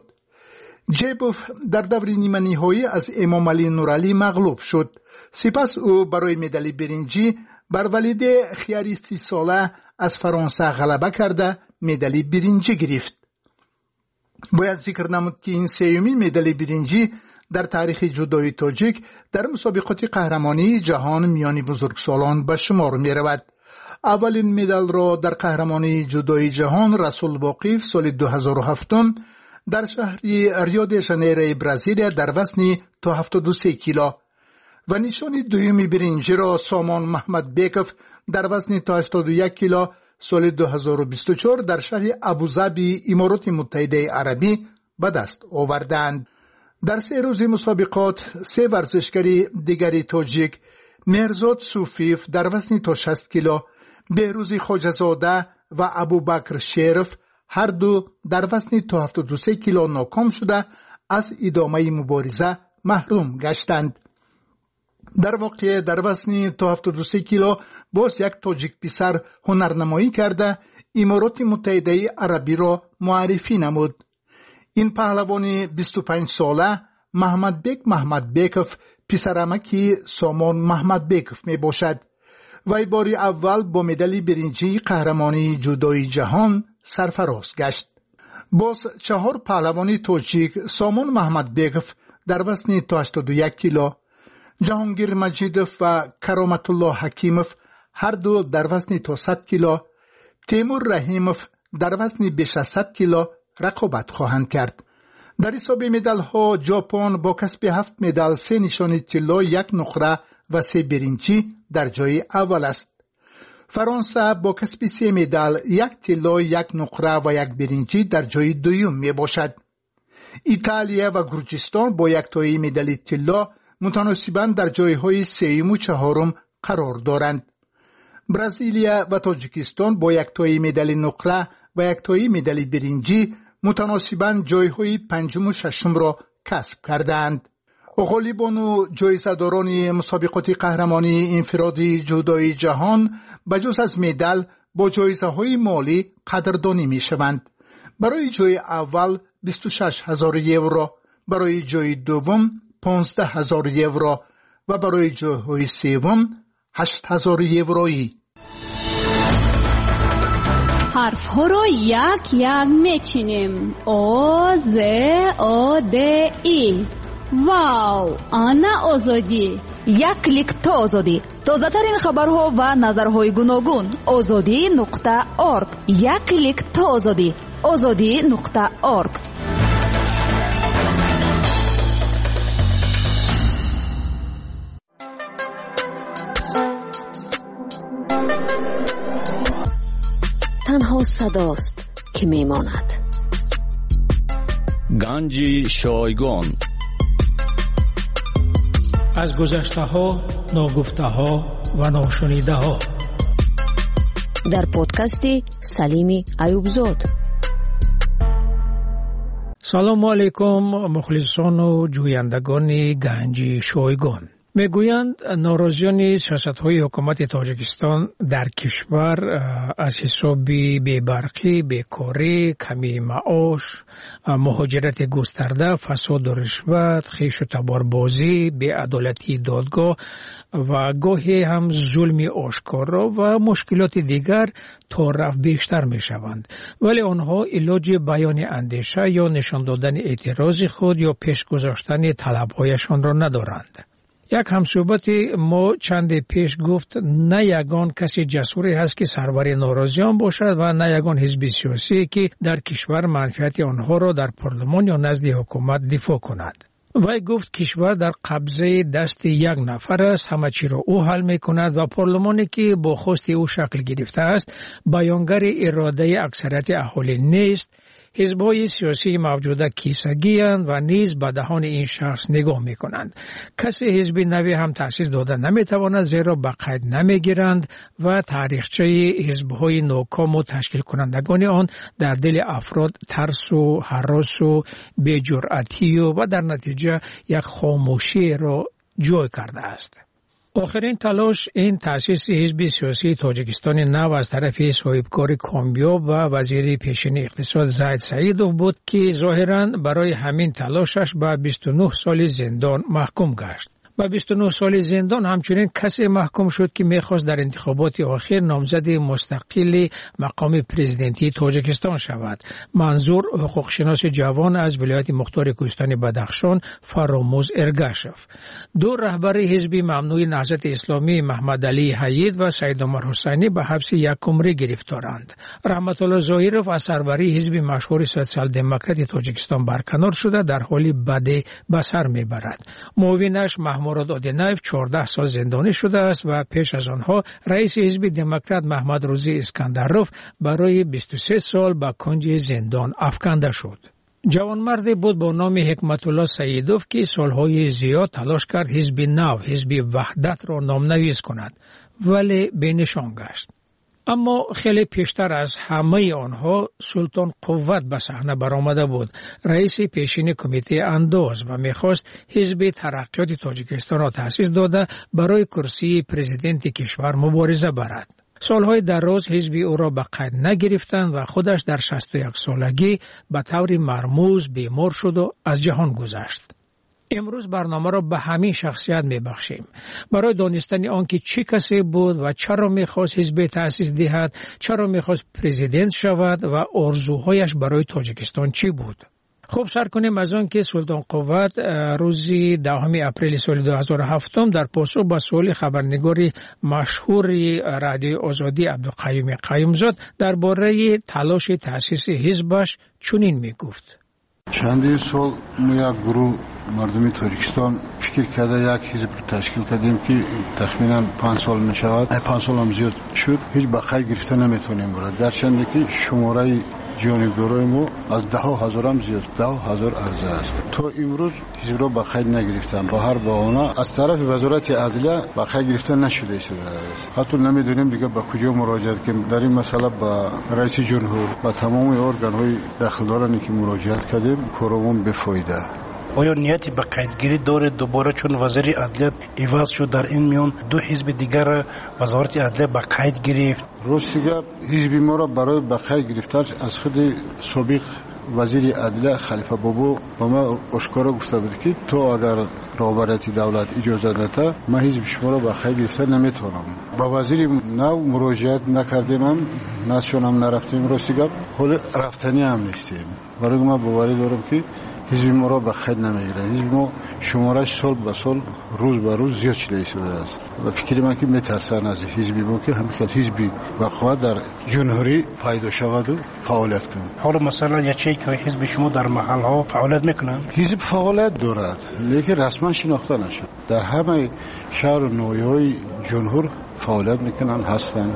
S18: جیبوف در دور نیمه نهایی از امامعلی نورعلی مغلوب شد. سپس او برای مدال برنجی بر ولیده خیاری 30 ساله از فرانسه غلبه کرده مدال برنجی گرفت. باید ذکر نمود که این 3مین مدال برنجی در تاریخ جودوی تاجیک در مسابقات قهرمانی جهان میان بزرگسالان به شمار می رود. اولین مدال را در قهرمانی جودوی جهان رسول واقف سال 2007 در شهر ریو د ژانیرو برزیل در وزن تا 73 کیلو و نشان دوم برنجی را سامان محمد بیکوف در وزن تا 81 کیلو سال 2024 در شهر ابوظبی امارات متحده عربی به دست آوردند. در 3 روز مسابقات 3 ورزشکار دیگری تاجیک مهرزاد صوفیف در وزن تا 60 کیلو، بهروز خواجه‌زاده و ابوبکر شریف هر دو در وزن تا 73 کیلو ناکام شده از ادامه مبارزه محروم گشتند. در واقع در وزن تا 73 کیلو باز یک تاجیک پسر هنرنمایی کرده امارات متحده عربی را معرفی نمود. این پهلوان 25 ساله محمد بیکوف پسرعمکی سامان محمد بیکوف می باشد. وی بار اول با مدال برنجی قهرمانی جودوی جهان سرفراز گشت. باز 4 پهلوان تاجیک سامان محمد بیکوف در وزن تا 81 کیلو، جهانگیر مجیدوف و کرامت الله حکیموف هر دو در وزن تا 100 کیلو، تیمور رحیموف در وزن بیش از 100 کیلو رقابت خواهند کرد. در حساب مدال ها ژاپن با کسب 7 مدال، 3 نشان طلا، 1 نقره و 3 برنجی در جای اول است. فرانسه با کسب 3 مدال، 1 طلا، 1 نقره و 1 برنجی در جای دوم می باشد. ایتالیا و گرجستان با 1 تایی مدال طلا متناسباً در جایهای 3 و 4 قرار دارند. برزیلیا و تاجیکستان با 1 تایی مدال نقره و 1 تایی مدال برنجی متناسباً جایهای 5 و 6 را کسب کردند. غالبان و جایزه‌داران مسابقات قهرمانی انفرادی جودوی جهان بجز از مدال با جایزه‌های مالی قدردانی می‌شوند. برای جای اول 26,000 یورو، برای جای دوم 15,000 یورو و برای جایهای سوم 8,000 یورویی.
S14: حرف ها رو یک یک میچینیم. او ز او د ای. واو، آنا آزادی.
S1: یک کلیک تا آزادی. تازه ترین خبرها و نظرهای گوناگون. azadi.org. یک کلیک تا آزادی. azadi.org.
S9: تنها صداست که میماند.
S15: گنج شایگان.
S10: از گذشته ها، ناگفته ها و ناشنیده ها.
S9: در پادکستی سلیمی ایوبزاد.
S10: سلام علیکم مخلصان و جویندگان گنج شایگان. میگویند ناراضیان سیاست‌های حکومت تاجیکستان در کشور از حساب بی‌برقی، بیکاری، کمی معاش، مهاجرت گسترده، فساد و رشوت، خویش و تباربازی، بی‌عدالتی دادگاه و گاهی هم ظلم آشکارا و مشکلات دیگر تا رفت بیشتر می‌شوند. ولی آنها علاج بیان اندیشه یا نشان دادن اعتراض خود یا پیش گذاشتن طلب‌هایشان را ندارند. یک همصحبت ما چند پیش گفت نه یگان کسی جسوری هست که سرور ناراضیان باشد و نه یگان حزب سیاسی که در کشور منفعت آنها را در پارلمان یا نزد حکومت دفاع کند. وی گفت کشور در قبضه دست یک نفر است، همه چی را او حل می کند و پارلمانی که با خواست او شکل گرفته است بیانگر اراده اکثریت اهالی نیست. حزب‌های سیاسی موجوده کیسگی‌اند و نیز به دهان این شخص نگاه می‌کنند. کسی حزب نوی هم تأسیس داده نمی‌تواند زیرا به قید نمی‌گیرند و تاریخچه حزب‌های ناکام و تشکیل کنندگان آن در دل افراد ترس و هراس و بی‌جرأتی و در نتیجه یک خاموشی را جای کرده است. آخرین تلاش این تأسیس حزب سیاسی تاجیکستان نو از طرف صاحبکار کامیاب و وزیر پیشین اقتصاد زید سعیدوف بود که ظاهراً برای همین تلاشش به 29 سال زندان محکوم گشت. با 29 سال زندان همچنین کسی محکوم شد که میخواست در انتخابات آخر نامزد مستقل مقام پرزیدنتی تاجیکستان شود. منظور حقوقشناس جوان از ولایت مختار کوهستان بدخشان فراموز ارگاشف. دو رهبر حزب ممنوع نهضت اسلامی محمد علی حید و سید عمر حسینی به حبس یک عمره گرفتارند. رحمت الله ظاهرов از سروری حزب مشهور سوسیال دموکرات تاجیکستان برکنار شده در حالی بد به سر میبرد. معاونش مراد آدینایف 14 سال زندانی شده است و پیش از آنها رئیس حزب دموکرات محمد روزی اسکندروف برای 23 سال به کنج زندان افکنده شد. جوانمردی بود با نام حکمت الله سعیدوف که سالهای زیاد تلاش کرد حزب نو، حزب وحدت را نامنویس کند ولی بینشان گشت. اما خیلی پیشتر از همه آنها سلطان قوت به صحنه برآمده بود، رئیس پیشین کمیته انداز و میخواست حزب ترقیات تاجیکستان را تأسیس داده برای کرسی پرزیدنت کشور مبارزه برد. سالهای دراز حزب او را به قید نگرفتند و خودش در 61 سالگی به طور مرموز بیمار شد و از جهان گذشت. امروز برنامه را به همین شخصیت میبخشیم برای دانستن آنکه چه کسی بود و چرا میخواست حزب تأسیس دهد، چرا میخواست پرزیدنت شود و آرزوهایش برای تاجیکستان چی بود. خوب سر کنیم از آن که سلطان قوت روز 10 اپریل سال 2007 در پاسخ به سوال خبرنگار مشهور رادیو آزادی عبدالقیوم قیومزاد درباره تلاش تأسیس حزبش چنین میگفت:
S13: چندین سال ما یک گروه مردمی تاجیکستان فکر کرده یک حزب تشکیل کردیم که تخمینا 5 سال میشود. 5 سال هم زیاد شد. هیچ بقای گرفته نمیتونیم برد. گرچند که شماره جانبدارای ما از 10,000 هم زیاد، 10,000 عرضه است. تا امروز حزب را بقای نگرفتن. با هر بهانه از طرف وزارت عدلیه بقای گرفته نشده است. حتی نمیدونیم دیگه به کجا مراجعه کنیم. در این مسئله با رئیس جمهور و تمام ارگان‌های داخلدارانی که مراجعه کردیم کارمون بفایده.
S19: آیا نیتی به قیدگیری داره دوباره چون وزیر عدلیه عوض شد در این میان دو حزب دیگر وزارت عدلیه به قید گرفت؟
S13: راستیگه حزب ما را برای به قید گرفتن از خود سابق وزیر عدلیه خلیفه بابو با ما اشکارا گفته بود که تو اگر رهبریت دولت اجازه نده ما حزب شما را به قید گرفتن نمیتونم. با وزیر نو مراجعت نکردیم، نشونم نرفتیم. راستیگه حال رفتنی هم نیستیم. برای ما باوری دارم که حزب ما را به خود نمیگیره. حزب ما شمارش سال به سال روز به روز زیاد شده است و فکر من که میترسن از حزبی ما که همین حزبی وقوع در جمهوری پیدا شود و فعالیت کنه.
S19: حالا مثلا یک چیزی که حزب شما در محل ها فعالیت میکنن؟
S13: حزب فعالیت دارد لیکن رسما شناخته نشد. در همه شهر و ناحیه‌های جمهور فعالیت میکنن هستن.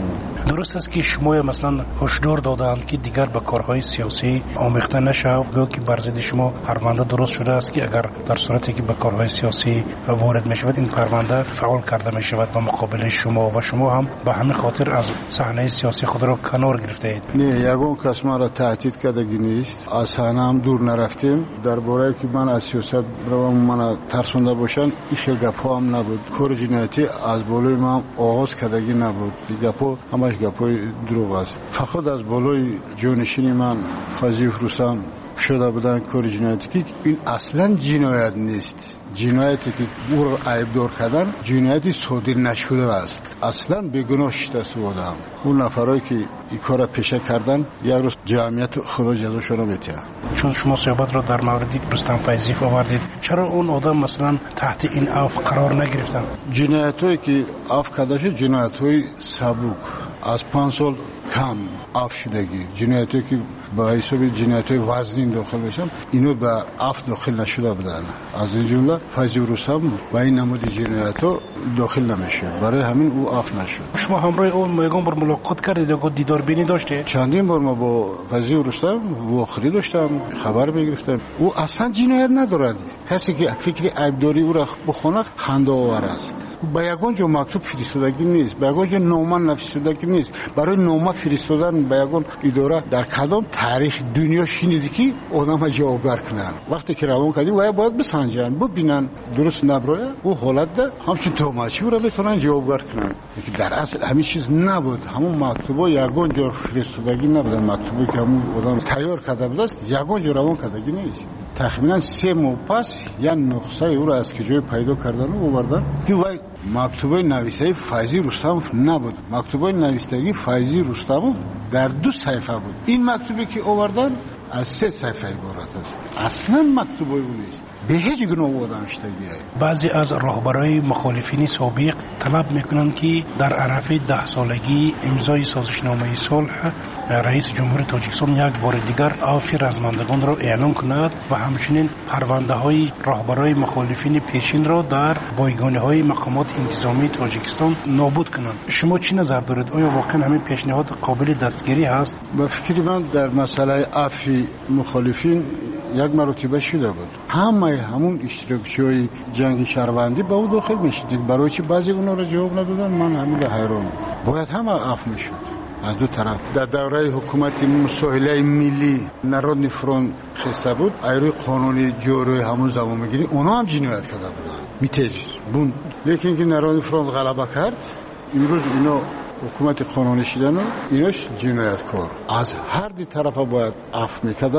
S19: درست است که شما مثلا هشدار دادند که دیگر به کارهای سیاسی آمیخته نشه، گویا که بر ضد شما پرونده درست شده است که اگر در صورتی که به کارهای سیاسی وارد میشود این پرونده فعال کرده میشود به مقابل شما و شما هم به همین خاطر از صحنه سیاسی خود را کنار گرفته اید.
S13: نه، یگان کس ما را تهدید کردگی نیست. از صحنه هم دور نرفتیم. درباره که من از سیاست رو من ترسونده باشن این خیلی گپا هم نبود. کار جنایتی از بالای ما آغاز کردگی نبود. گپا همش گپای دروغ است. فقط از بالای جانشین من فضیف رستم شده بودن کار جنایتی که این اصلا جنایت نیست. جنایتی که او را عیبدار کردن جنایتی صادر نشده است. اصلا بیگناه شده بودم. اون نفرایی که این کار را پیشه کردن یک روز جمعیت خدا جزاشون را میده.
S19: چون شما صحبت را در مورد رستم فیضیف آوردید، چرا اون آدم مثلا تحت این عفو قرار نگرفتن؟
S13: جنایتایی که عفو کرده شد جنایت‌های سبک از 5 سال کم عفو شدگی، جنایتی که با حساب جنایت‌های وزنی داخل بشن اینو به عفو داخل نشده بودن. از این جمله فیض رستم با این نمود جنایت‌ها داخل نمیشه، برای همین او عفو نشد.
S19: شما همراه اون میگم بر ملاقات کردید و دیدار بینی داشته؟
S13: چندین بار ما با فیض رستم واخری داشتم، خبر میگرفتم. او اصلا جنایت ندارد. کسی که فکر عیبداری او را بخونه خنده آور است. با یگان جو مکتوب فرستادگی نیست، با یگان جو نامه نوشتگی نیست. برای نامه فرستادن با یگان اداره در کدام تاریخ دنیا شنیدی که آدم جوابگر کنن؟ وقتی که روان کردی باید بسنجن، ببینن درست نبره او حالت ده همچون توماچی رو بتونن جوابگر کنن. که در اصل همین چیز نبود. همون مکتوبا یگان جو فرستادگی نبودن. مکتوبی که همون آدم تیار کرده بود است یگان جو روان کردگی نیست. تقریبا 3 ماه پس یا نسخه او را از کجای پیدا کردن و آوردن که وای مکتوبه نویسه فیض رستم نبود. مکتوبه نویسندگی فیض رستم در 2 صفحه بود. این مکتوبی که آوردن از 3 صفحه عبارت است. اصلا مکتوبه او نیست. به هیچ گونه آدم شدگی.
S19: بعضی از راهبرای مخالفین سابق طلب میکنند که در عرف 10 سالگی امضای سازشنامه صلح رئیس جمهور تاجیکستان یک بار دیگر عفو رزمندگان را اعلام کند و همچنین پرونده های راهبرای مخالفین پیشین را در بایگانی های مقامات انتظامی تاجیکستان نابود کنند. شما چی نظر دارید؟ آیا واقعا همین پیشنهاد قابل دستگیری هست؟
S13: به فکر من در مسئله عفو مخالفین یک مرتبه شده بود. همون اشتراکچی‌های جنگ شهروندی با او داخل میشد. برای چی بعضی اونا را جواب ندادن؟ من همین حیران. باید همه عفو میشد از دو طرف. در دوره حکومت مساهله ملی نارودنی فرونت خسته بود، ایروی قانونی جوری همون زمان میگیری اونا هم جنایت کرده بودن میتیج بون. لیکن که نارودنی فرونت غلبه کرد امروز اینا حکومت قانونی شدن و ایناش جنایتکار. از هر دی طرف باید عفو میکردن و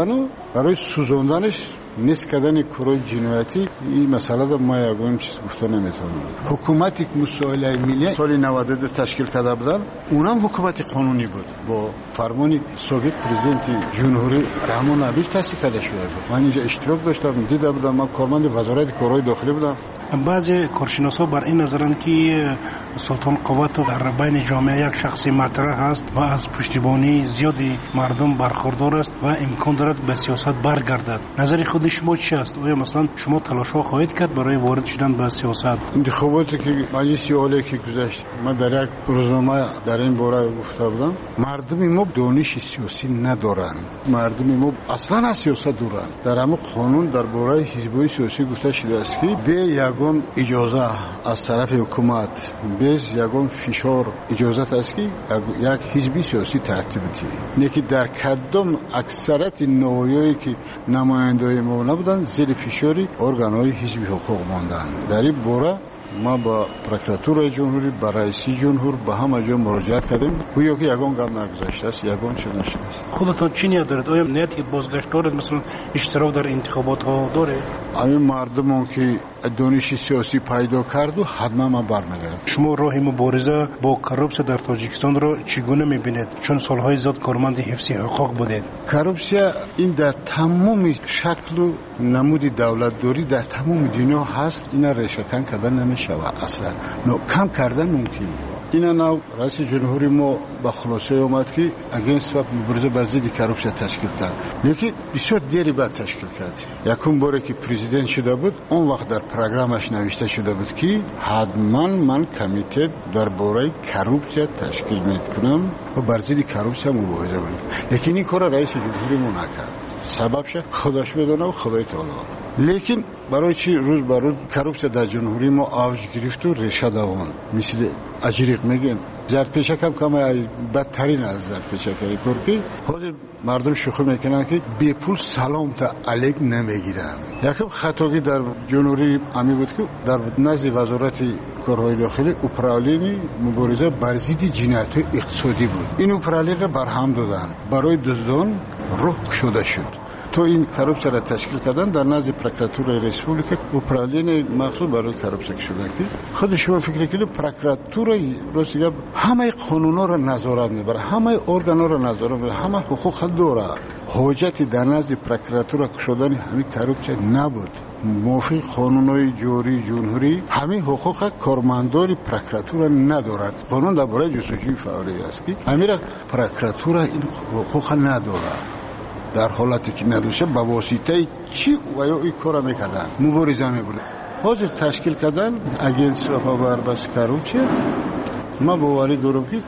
S13: برای سوزوندنش نیست کردن کارهای جنایتی. این مسئله را ما یگان چیز گفته نمیتونم. حکومتی که مسائل ملی سال 92 تشکیل کرده بودن، اونم حکومت قانونی بود، با فرمان سابق پرزیدنت جمهوری رحمان عبیش تصدیق کرده شده بود. من اینجا اشتراک داشتم، دیده بودم. من کارمند وزارت کارهای داخلی بودم.
S19: بعضی کارشناسا بر این نظرند که سلطان قوت در بین جامعه یک شخصی مطرح است و از پشتیبانی زیادی مردم برخوردار است و امکان دارد به سیاست برگردد. نظر خود شما چی است؟ آیا مثلا شما تلاش‌ها خواهید کرد برای وارد شدن به سیاست؟
S13: انتخاباتی که مجلس عالی که گذشت، من در یک روزنامه در این باره گفته بودم، مردم ما دانش سیاسی ندارند. مردم ما اصلا از سیاست دورند. در همه قانون درباره حزب‌های سیاسی گفته شده است که به یگان اجازه از طرف حکومت، bez یگان فشار اجازت است که یک حزب سیاسی ترتیب دهید. نیکی در کدام اکثریت نوعی که نمایندگان ما نبودند زیر فشاری ارگان‌های حزبی حقوق ماندند. در این باره ما با پروکراتور جمهوری، با رئیس جمهور، با همه جا مراجعت کردیم. گویا که یگان گام نگذاشته است، یگان چه نشده است.
S19: خودتان چی نیت دارید؟ آیا نیت که بازگشت دارید، مثلا اشتراک در انتخابات ها داره؟
S13: همین مردمان که دانش سیاسی پیدا کرد و حتما ما برمیگردیم.
S19: شما راه مبارزه با کروپسیا در تاجیکستان را چگونه میبینید؟ چون سالهای زیاد کارمند حفظ حقوق بودید.
S13: کروپسیا این در تمام شکل و نمود دولتداری در تمام دنیا هست. اینا ریشه‌کن کردن نمیشود، اصلا کم کردن ممکن. اینا نو رئیس جمهوری ما با خلاصه اومد که اگینست و مبارزه با ضد کروپسیا تشکیل کرد، لیکن بسیار دیری بعد تشکیل کرد. یکم باره که پرزیدنت شده بود، اون وقت در پروگرامش نوشته شده بود که حتما من کمیته درباره کروپسیا تشکیل میکنم و بر ضد کروپسیا مبارزه کنم. لیکن این کار رئیس جمهوری ما نکرد. سببش خودش بدونه و خدای تعالی. لیکن برای چی روز بر روز کروپسیا در جمهوری ما اوج گرفت و ریشه دوان مثل اجریق میگن زرپیشک هم کم بدترین از زرپیشکایی که حاضر مردم شوخی میکنن که بی پول سلام تا علیک نمیگیرن. یکم خطاگی در جمهوری امی بود که در نزد وزارت کارهای داخلی اپرالین مبارزه بر ضد جنایت‌های اقتصادی بود. این اپرالین را برهم دادن، برای دزدان روح شده شد. تو این کروپسیا را تشکیل کردن در نزد پروکراتور ریسپوبلیک اپرالین مخصوص برای کروپسیا شده که خود شما فکر کنید پروکراتور روسیه همه قانونا را نظارت میبره، همه ارگانا را نظارت میبره، همه حقوق داره. حاجت در نزد پروکراتور شدن همین کروپسیا نبود. موافق قانونهای جاری جمهوری همین حقوق کارمندان پروکراتور ندارد. قانون درباره جستجوی فوری است که همین پروکراتور این حقوق نداره. در حالتی که ندوشه با واسطه چی و یا این کار میکردن مبارزه میبودن. حاضر تشکیل کردن اگینست و بس کروپسیا. ما باوری دارم که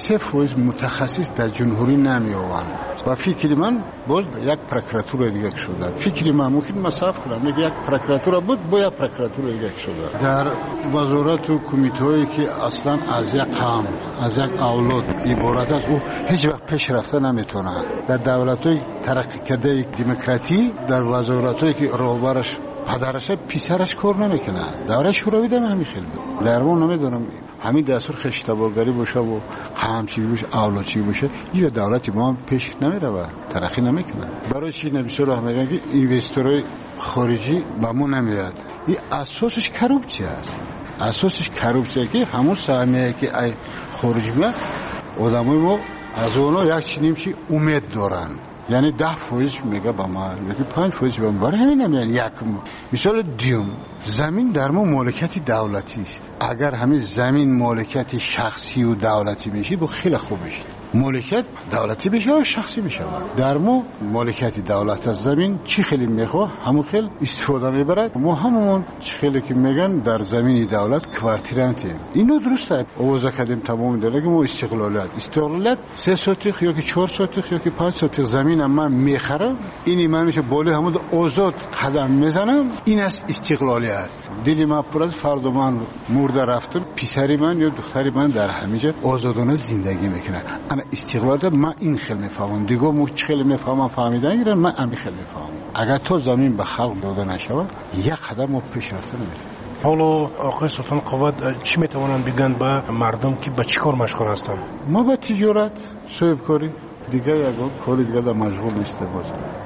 S13: 3% متخصص در جمهوری نمیآورند و فکر من باز یک پروکراتور دیگه شده. فکر من ممکن مصرف کنم یک پروکراتور بود با یک پروکراتور دیگه شده. در وزارت و کمیته‌ای که اصلا از یک قوم از یک اولاد عبارت است، او هیچ وقت پیش رفته نمیتونه. در دولت‌های ترقی کرده دموکراتی، در وزارت‌هایی که راهبرش پدرش پسرش کار نمیکنه. دوره شوروی دم همین خیلی بود. در اون نمیدونم همین دستور خشتبارگری باشه و قمچی باشه اولادچی باشه، این دولت ما پیش نمیره و ترقی نمیکنه. برای چی نمیشه راه میگن که اینوستورهای خارجی به ما نمیاد. این اساسش کروپسیا است. اساسش کروپسیا که همون سهمیه که ای خارجی میاد آدمای ما از اونها یک چیزی امید دارن. یعنی 10% میگه با ما، یعنی 5% با ما. برای همین نمیاد. یک مثال دیوم زمین در ما مالکیت دولتی است. اگر همین زمین مالکیت شخصی و دولتی میشه با خیلی خوب میشه. مالکیت دولتی بشه و شخصی بشه. در ما مالکیت دولت از زمین چی خیلی میخواه همون خیلی استفاده میبرد. ما همون چی خیلی که میگن در زمین دولت کوارتیرانتیم. اینو درسته. اوضاع کردیم تمام داره که ما استقلالت 3 سوتیخ یا که 4 سوتیخ یا که 5 سوتیخ زمین من میخرم. اینی من میشه بالا همون آزاد قدم میزنم. این است استقلالیت. دلی من پر از فرد من مرده رفتم، پسری من یا دختری من در همینجا آزادانه زندگی میکنه. انا استقلال من این خیلی میفهمم. دیگه مو خیلی میفهمم فهمیدن ایران من همین خیلی میفهمم. اگر تو زمین به خلق داده نشود یک قدم ما پیش رفته نمیتونیم.
S19: حالا آقای سلطان قوت چی میتوانند بگن به مردم که به چی کار مشغول هستند؟
S13: ما به تجارت، صاحب کاری، دیگه یک کاری دیگه در مشغول نیست باز.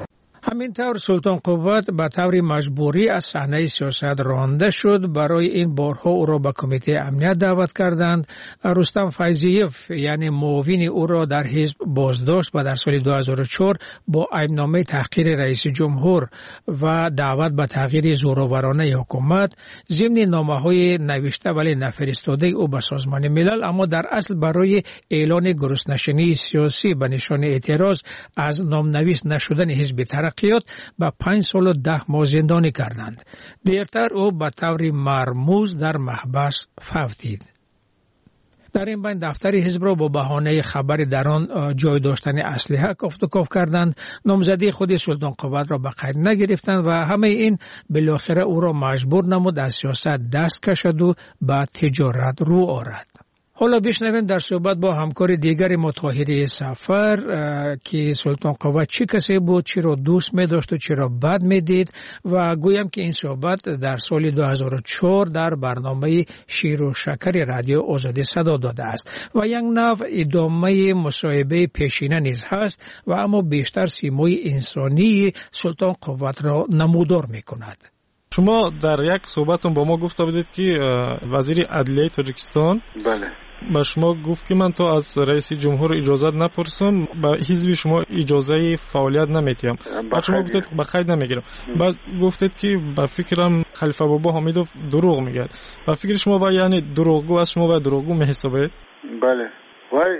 S10: همینطور سلطان قوت به طور مجبوری از صحنه سیاست رانده شد. برای این بارها او را به کمیته امنیت دعوت کردند. رستم فیضیف یعنی معاون او را در حزب بازداشت و در سال 2004 با عیبنامه تحقیر رئیس جمهور و دعوت به تغییر زورآورانه حکومت ضمن نامه‌های نوشته ولی نفرستاده او به سازمان ملل، اما در اصل برای اعلان گرسنه‌شینی سیاسی به نشانه اعتراض از نامنویس نشدن حزب ترقیات به 5 سال و 10 ماه زندانی کردند. دیرتر او به طور مرموز در محبس فوت دید. در این بین دفتر حزب را با بهانه خبر در آن جای داشتن اسلحه کافت و کاف کردند. نامزدی خود سلطان قوت را به قید نگرفتند و همه این بالاخره او را مجبور نمود از سیاست دست کشد و به تجارت رو آورد. حالا بشنویم در صحبت با همکار دیگر ما طاهری سفر که سلطان قوت چی کسی بود، چی را دوست می داشت و چی را بد می دید و گویم که این صحبت در سال 2004 در برنامه شیر و شکر رادیو آزادی صدا داده است و یک نوع ادامه مصاحبه پیشینه نیز هست و اما بیشتر سیمای انسانی سلطان قوت را نمودار می کند.
S2: شما در یک صحبتون با ما گفته بودید که وزیر عدلیه تاجیکستان با شما گفت که من تو از رئیس جمهور اجازه نپرسم، با حزب شما اجازه فعالیت نمیتیم. بعد شما گفتید به خیر نمیگیرم. بعد گفتید که با فکرم خلیفه بابا حمیدوف دروغ میگه. با فکر شما با یعنی دروغگو از شما با دروغگو میحسابید؟
S13: بله. وای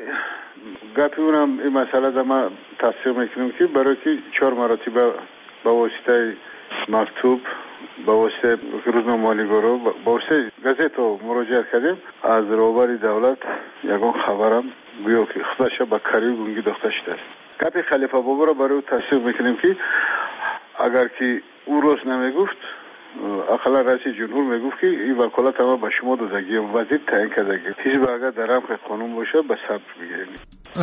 S13: گپی اونم این مسئله در ما تصدیق میکنم که برای که 4 مراتب با واسطه مکتوب با واسطه روزنامه‌نگارا با واسطه گازیتا مراجعه کردیم از روبر دولت یگان خبرم گویا که خودش با کاری گونگی داخته شده است. گپ خلیفه بابا را برای تصدیق میکنیم که اگر که او روز نمیگفت اقلا رئیس جمهور میگفت که این وکالت ما به شما دادگی وزیر تعیین کردگی حزب اگر در رمق قانون باشه به ثبت میگیریم.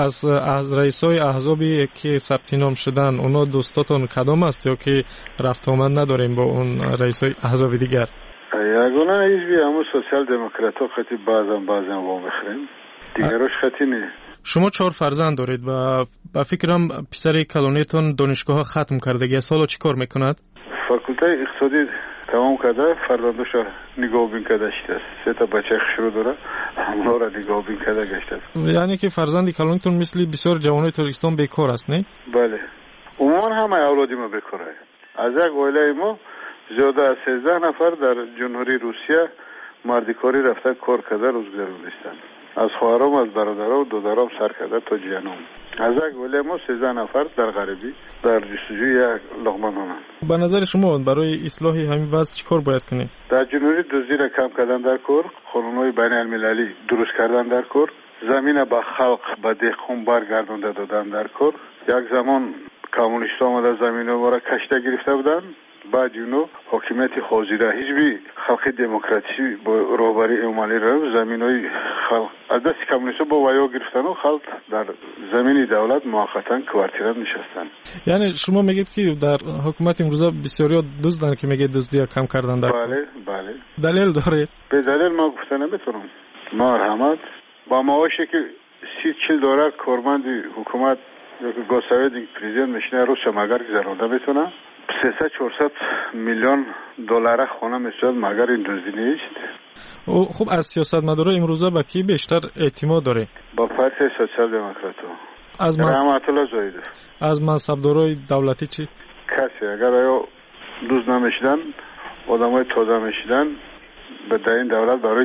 S2: از رئیسای احزابی که ثبت نام شدن اونا دوستاتون کدام است یا که رفت آمد نداریم با اون رئیسای احزاب دیگر؟
S13: یگانه حزبی همون سوسیال دموکرات ها خطی بعضا وام بخریم دیگرش خطی نه.
S2: شما 4 فرزند دارید و با فکرم پسر کلونیتون دانشگاه ختم کردگی سالا چی کار میکند؟
S13: فاکولته اقتصادی تمام کرده، فرزندش نگاه بین کرده شده 3 تا بچه شروع داره همه را نگاه بین کرده گشته است.
S2: یعنی که فرزند کلونیتون مثل بسیار جوانای تاجیکستان بیکار است نه؟
S13: بله عموما همه اولادی ما بیکاره. از یک عائله ما زیاده از 13 نفر در جمهوری روسیه مردکاری رفته کار کرده روزگار نیستند. از خواهرام از برادرام و دادرام سر کرده تا جیانم. از یک عائله ما 13 نفر در غربی در جستجوی یک لقمه نانند.
S2: به نظر شما برای اصلاح همین وضع چیکار باید کنیم؟
S13: در جمهوری دزدی را کم کردن در کار، قانون‌های بین المللی درست کردن در کار، زمین به خلق به دهقان برگردانده دادن در کار. یک زمان کمونیست‌ها آمده زمین‌ها ما را کشته گرفته بودند، بعد اونو حاکمیت حاضره حزبی خلق دموکراسی با رهبری امالی را زمین‌های خلق از دست کمونیست‌ها با ویا گرفتن و خلق در زمین دولت موقتا کوارتیرا نشستن.
S2: یعنی شما میگید که در حکومت امروزه بسیاری دزدن که میگه دزدی کم کردن در
S13: بله
S2: دلیل دارید؟
S13: به دلیل ما گفتن نمیتونم. مرحمت با معاشی که 30-40 دلار کارمند حکومت یا که گوساوی پرزیدنت میشنه روز مگر گذرونده میتونه 300-400 میلیون دلار خونه میشد مگر این دزدی نیست.
S2: خب از سیاستمدارا امروزه با کی بیشتر اعتماد داره؟
S13: با پارتی سوسیال دموکرات‌ها.
S2: از
S13: رحمت الله زاهدی.
S2: از منصبدارای دولتی چی؟
S13: کسی اگر آیا دوز نمیشدن آدمای تازه میشدن به این دولت برای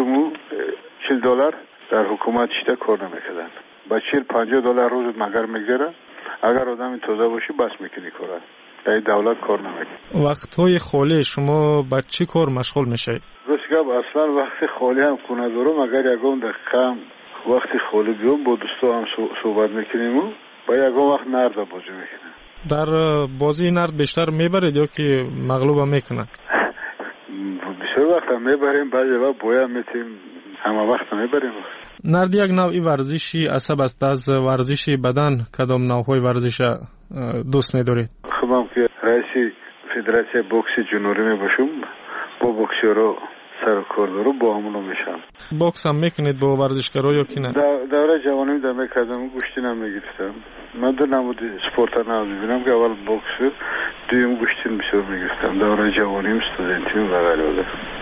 S13: 40 دلار در حکومت شده کار نمیکردن. با 40-50 دلار روز مگر میگذره اگر آدم تازه باشی بس میکنی کار. در دولت کار نمیکنی.
S2: وقتهای خالی شما با چی کار مشغول میشید؟
S13: راست اصلا وقت خالی هم کنه دارم اگر یکم دقیقا وقت خالی بیام با دوستا هم صحبت میکنیم و با یکم وقت نرد بازی میکنیم.
S2: در بازی نرد بیشتر میبرید یا که مغلوب هم میکنن؟
S13: بسیار وقت هم میبریم بعضی وقت بویا میتیم همه وقت هم میبریم.
S2: نرد یک نوعی ورزشی عصب است. از ورزش بدن کدام نوعهای ورزش دوست می‌دارید؟
S13: خودم که رئیس فدراسیون بوکس جنوبی میباشم با بوکسورا
S20: سر کار داره با همونو میشم.
S2: باکس هم میکنید با ورزشکارا یا کی نه؟
S20: دوره جوانی در میکردم، گوشتی نمیگرفتم. من در نمود سپورت نمیبینم که اول باکس دویم گوشتی بسیار میگرفتم. دوره جوانیم استودنتیم و غیره.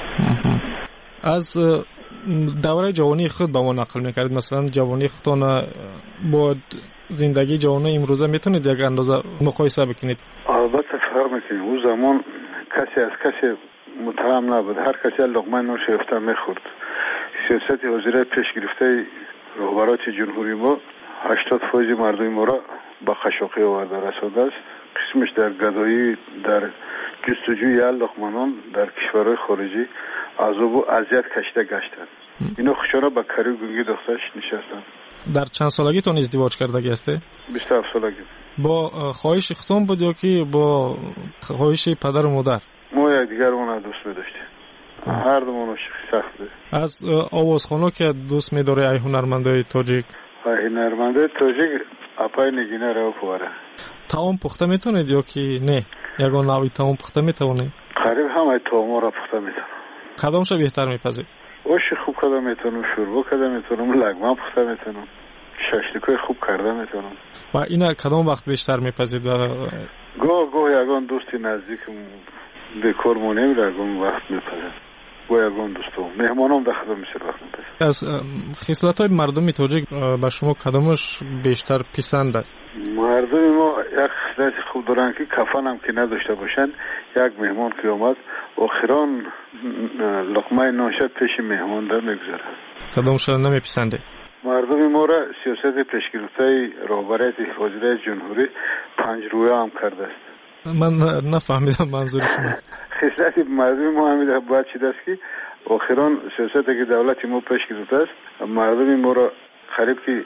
S2: از دوره جوانی خود با ما نقل میکردید، مثلا جوانی خودتان با زندگی جوانی امروزه میتونید یک اندازه مقایسه بکنید؟
S20: البته فرق میکنه. اون زمان کسی از کسی متهم نبود، هر کسی لقمه نوش یافته میخورد. سیاست وزیر پیش گرفته رهبران جمهوری ما 80% مردم ما را به خشاقی آورده رسانده است. قسمش در گدایی، در جستجوی لقمه‌نان در کشورهای خارجی عذاب و اذیت کشیده گشتند. اینا خوشا به کاری گنگی دخترش نشستند.
S2: در چند سالگیتون ازدواج کردگی هسته؟
S20: 27 سالگی.
S2: با خواهش ختم بود یا که با خواهش پدر و مادر؟
S20: ما یکدیگرمون دوست می‌داشتیم. هر دومون سخت بود.
S2: از آوازخوان‌ها که دوست می‌داره ای هنرمندای تاجیک؟
S20: هنرمندای تاجیک اپای نگینه رو پواره.
S2: تاون پخته میتونید یا که نه؟ یگان نوعی تاون پخته میتونید؟
S20: قریب همه تاوما را پخته میتونم.
S2: کدامش بهتر میپذید؟
S20: اوش خوب کرده میتونم، شوربا کرده میتونم، لگمه پخته میتونم، ششلیکای خوب کرده میتونم.
S2: و اینا کدام وقت بیشتر میپذید؟
S20: گاه یگان دوستی نزدیکم بکار مونیم یگان وقت میپذید. با یگان دوستم مهمانم در خدمت میشه وقت میپذید.
S2: از خصلت‌های مردم تاجیک به شما کدامش بیشتر پسند است؟
S20: مردم ما یک خصلت خوب دارن که کفن هم که نداشته باشن. یک مهمان که آمد آخران لقمه ناشد پیش مهمان در میگذاره.
S2: کدامش نمیپسنده؟
S20: مردم ما را سیاست پیشگرفته رهبری وزیر جمهوری 5 رویه هم کرده است.
S2: من نفهمیدم منظور شما.
S20: خصلت مردم ما همین باید چیز است که آخران سیاست که دولت ما پیش گرفته است مردم ما را قریب که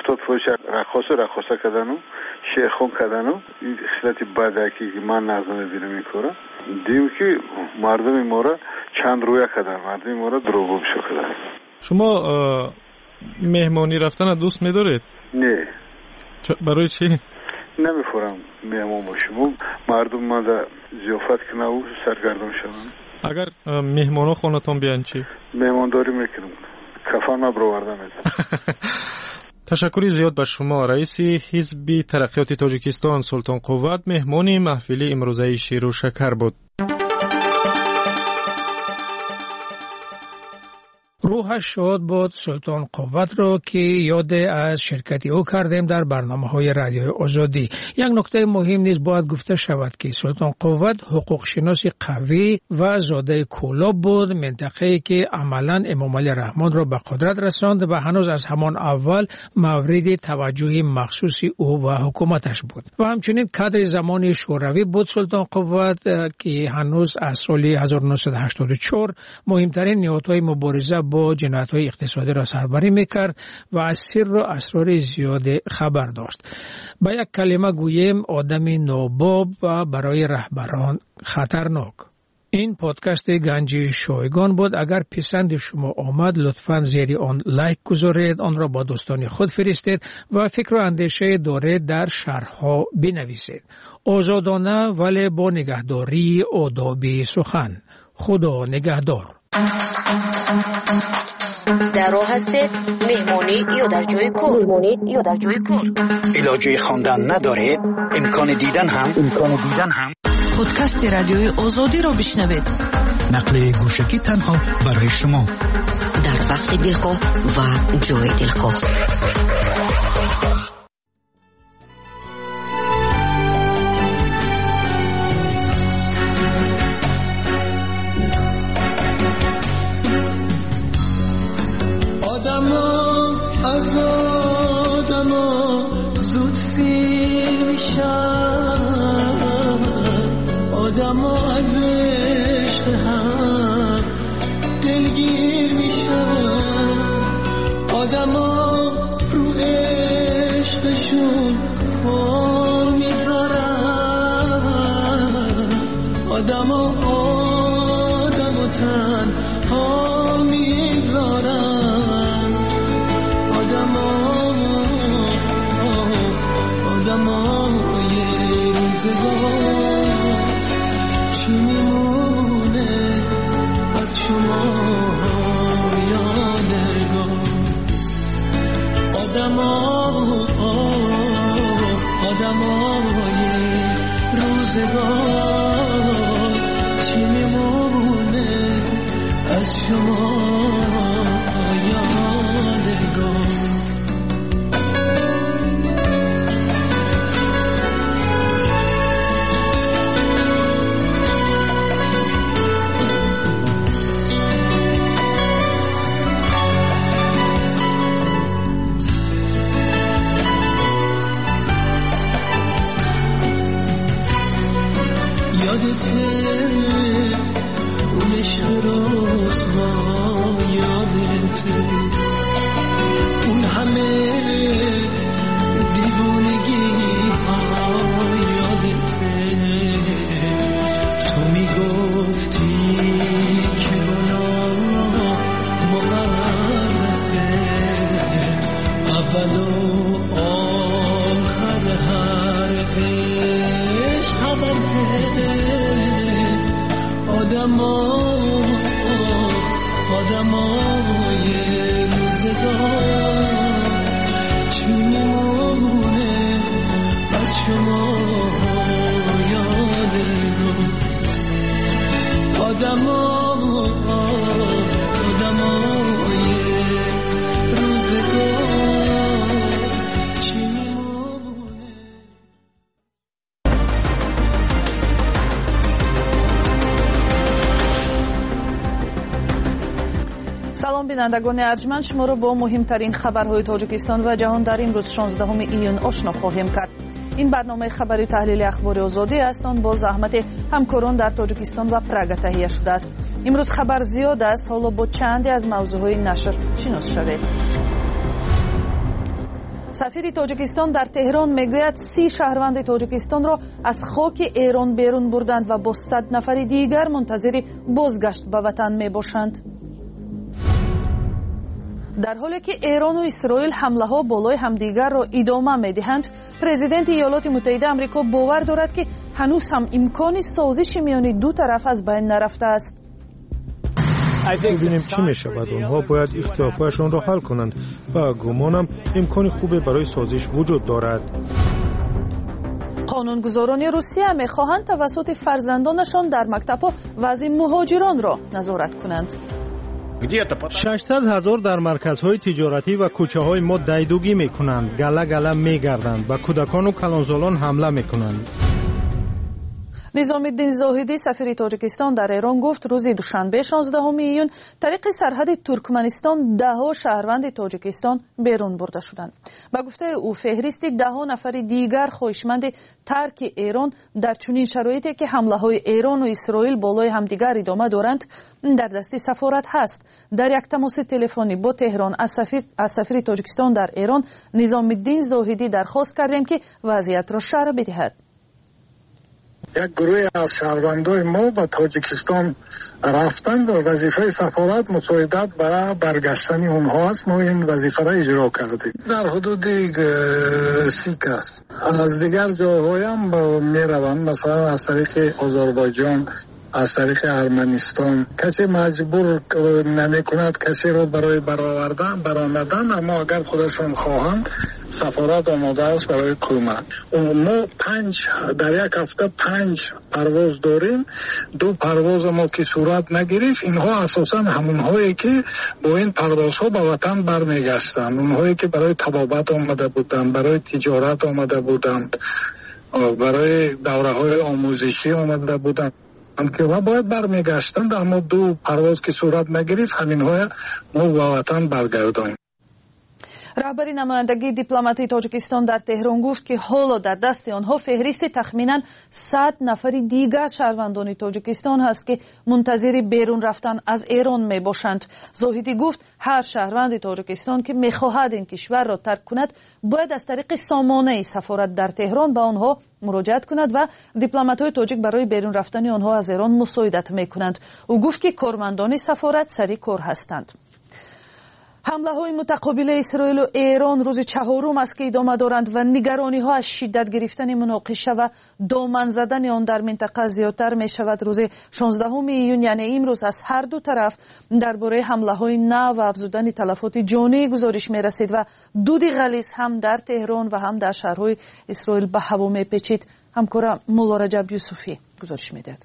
S20: 70% رقاصه کردن و شیخون کردن و این خصلت بدکی که من نظر میبینم این کارا. دیم که مردم ما را چند رویه کردن، مردم ما را دروغ بشو کردن.
S2: شما مهمانی رفتن دوست میدارید؟
S20: نه.
S2: برای چی؟
S20: نمیخورم مهمان باشم. مردم ما در ضیافت کنه و سرگردان شدن.
S2: اگر مهمانا خونتان بیان چی؟
S20: مهمانداری میکنم. کفن ما برآورده میکنم.
S2: تشکری زیاد به شما. رئیس حزب ترقیات تاجیکستان سلطان قوت مهمان محفل امروزه شیر و شکر بود.
S10: روحش شاد بود سلطان قوت رو که یاد از شرکتی او کردیم در برنامه‌های رادیوی آزادی. یک نکته مهم نیز باید گفته شود که سلطان قوت حقوق شناس قوی و زاده کولاب بود، منطقه‌ای که عملاً امام علی رحمان را به قدرت رساند و هنوز از همان اول مورد توجه مخصوصی او و حکومتش بود. و همچنین کادر زمان شوروی بود سلطان قوت که هنوز از سال 1984 مهمترین نهادهای مبارزه با جنایت‌های اقتصادی را سربری می‌کرد و از سر و اسرار زیاد خبر داشت. با یک کلمه گوییم آدم ناباب و برای رهبران خطرناک. این پادکست گنجی شایگان بود. اگر پسند شما آمد لطفاً زیر آن لایک گذارید، آن را با دوستان خود فرستید و فکر و اندیشه دارید در شرح‌ها بنویسید. آزادانه ولی با نگهداری آداب سخن. خدا نگهدار.
S9: در راه هستید مهمانی یا در جای کار
S6: علاجه خواندن ندارید امکان دیدن هم
S1: پادکست رادیوی آزادی را بشنوید.
S6: نقل گوشکی تنها برای شما
S7: در وقت دلخواه و جای دلخواه.
S16: از آدما زود سیر میشن، آدما از عشق هم دلگیر میشن، آدما رو عشقشون پا میذارن، آدما تنها میذارن، آدمای روزگار چی میمونه از شما؟ روزگار چی میمونه از شما یادگار. یادته اون عشق روزها، یادته اون همه دیوونگی ها، یادته تو میگفتی که گناه مقدسه، اول و آخر هر عشق عوضه. آدمای روزگار چی میمونه از شما یادگار. آدمای روزگار چی میمونه.
S1: سلام بینندگان ارجمند، شما را با مهمترین خبرهای تاجیکستان و جهان در امروز 16 ایون آشنا خواهیم کرد. این برنامه خبری تحلیل اخبار آزادی است، آن با زحمت همکاران در تاجیکستان و پراگ تهیه شده است. امروز خبر زیاد است، حالا با چندی از موضوعهای نشر شناس شوید. سفیر تاجیکستان در تهران میگوید 30 شهروند تاجیکستان را از خاک ایران بیرون بردند و با 100 نفر دیگر منتظر بازگشت به وطن میباشند. در حالی که ایران و اسرائیل حمله ها بالای همدیگر را ادامه میدهند، پرزیدنت ایالات متحده آمریکا باور دارد که هنوز هم امکان سازش میان دو طرف از بین نرفته است.
S2: ببینیم چی می شود. آنها باید اختلافاتشان را حل کنند و گمانم امکان خوبی برای سازش وجود دارد.
S1: قانونگذاران روسیه میخواهند توسط فرزندانشان در مکتب‌ها وضع مهاجران را نظارت کنند.
S3: 600,000 در مرکزهای تجارتی و کوچه‌های ما دیدگی می‌کنند، گله می‌گردند و کودکان و کلانزالان حمله می‌کنند.
S1: نظام الدین زاهدی سفیر تاجیکستان در ایران گفت روز دوشنبه 16 ایون طریق سرحد ترکمنستان 10 شهروند تاجیکستان بیرون برده شدند. با گفته او فهرست 10 نفر دیگر خواهشمند ترک ایران در چنین شرایطی که حمله‌های ایران و اسرائیل بالای همدیگر ادامه دارند در دست سفارت هست. در یک تماس تلفنی با تهران از سفیر تاجیکستان در ایران نظام الدین زاهدی درخواست کردیم که وضعیت را شرح بدهد.
S4: یک گروه از شهروندان ما به تاجیکستان رفتند و وظیفه سفارت مساعدت برای برگشتن اونها است. ما این وظیفه را اجرا کردیم. در حدود 30 کس از دیگر جاهای هم میروند، مثلا از طریق آذربایجان، از طریق ارمنستان. کسی مجبور نمی کند کسی را برای برآمدن، اما اگر خودشون خواهند سفارت آماده است برای کمک. ما در یک هفته 5 پرواز داریم. 2 پرواز ما که صورت نگرفت، اینها اساسا همونهایی که با این پروازها به وطن برمیگشتند، اونهایی که برای طبابت آمده بودند، برای تجارت آمده بودند، برای دوره‌های آموزشی آمده بودند که باید برمیگشتند، اما 2 پرواز که صورت نگرفت همینهای ما به وطن برگردانیم.
S1: رهبر نمایندگی دیپلماتی تاجیکستان در تهران گفت که حالا در دست آنها فهرست تخمیناً 100 نفر دیگر شهروندان تاجیکستان هست که منتظر بیرون رفتن از ایران می باشند. زاهدی گفت هر شهروند تاجیکستان که میخواهد این کشور را ترک کند باید از طریق سامانه سفارت در تهران به آنها مراجعت کند و دیپلمات‌های تاجیک برای بیرون رفتن آنها از ایران مساعدت میکنند. او گفت که کارمندان سفارت سری کار هستند. حمله های متقابل اسرائیل و ایران روز 4 است که ادامه دارند و نگرانی ها از شدت گرفتن مناقشه و دامن زدن آن در منطقه زیادتر می شود. روز 16 ایون یعنی امروز از هر دو طرف درباره حمله های نو و افزودن تلفات جانی گزارش می رسید و دود غلیظ هم در تهران و هم در شهرهای اسرائیل به هوا می پیچید. همکارم مولا رجب یوسفی گزارش میدهد.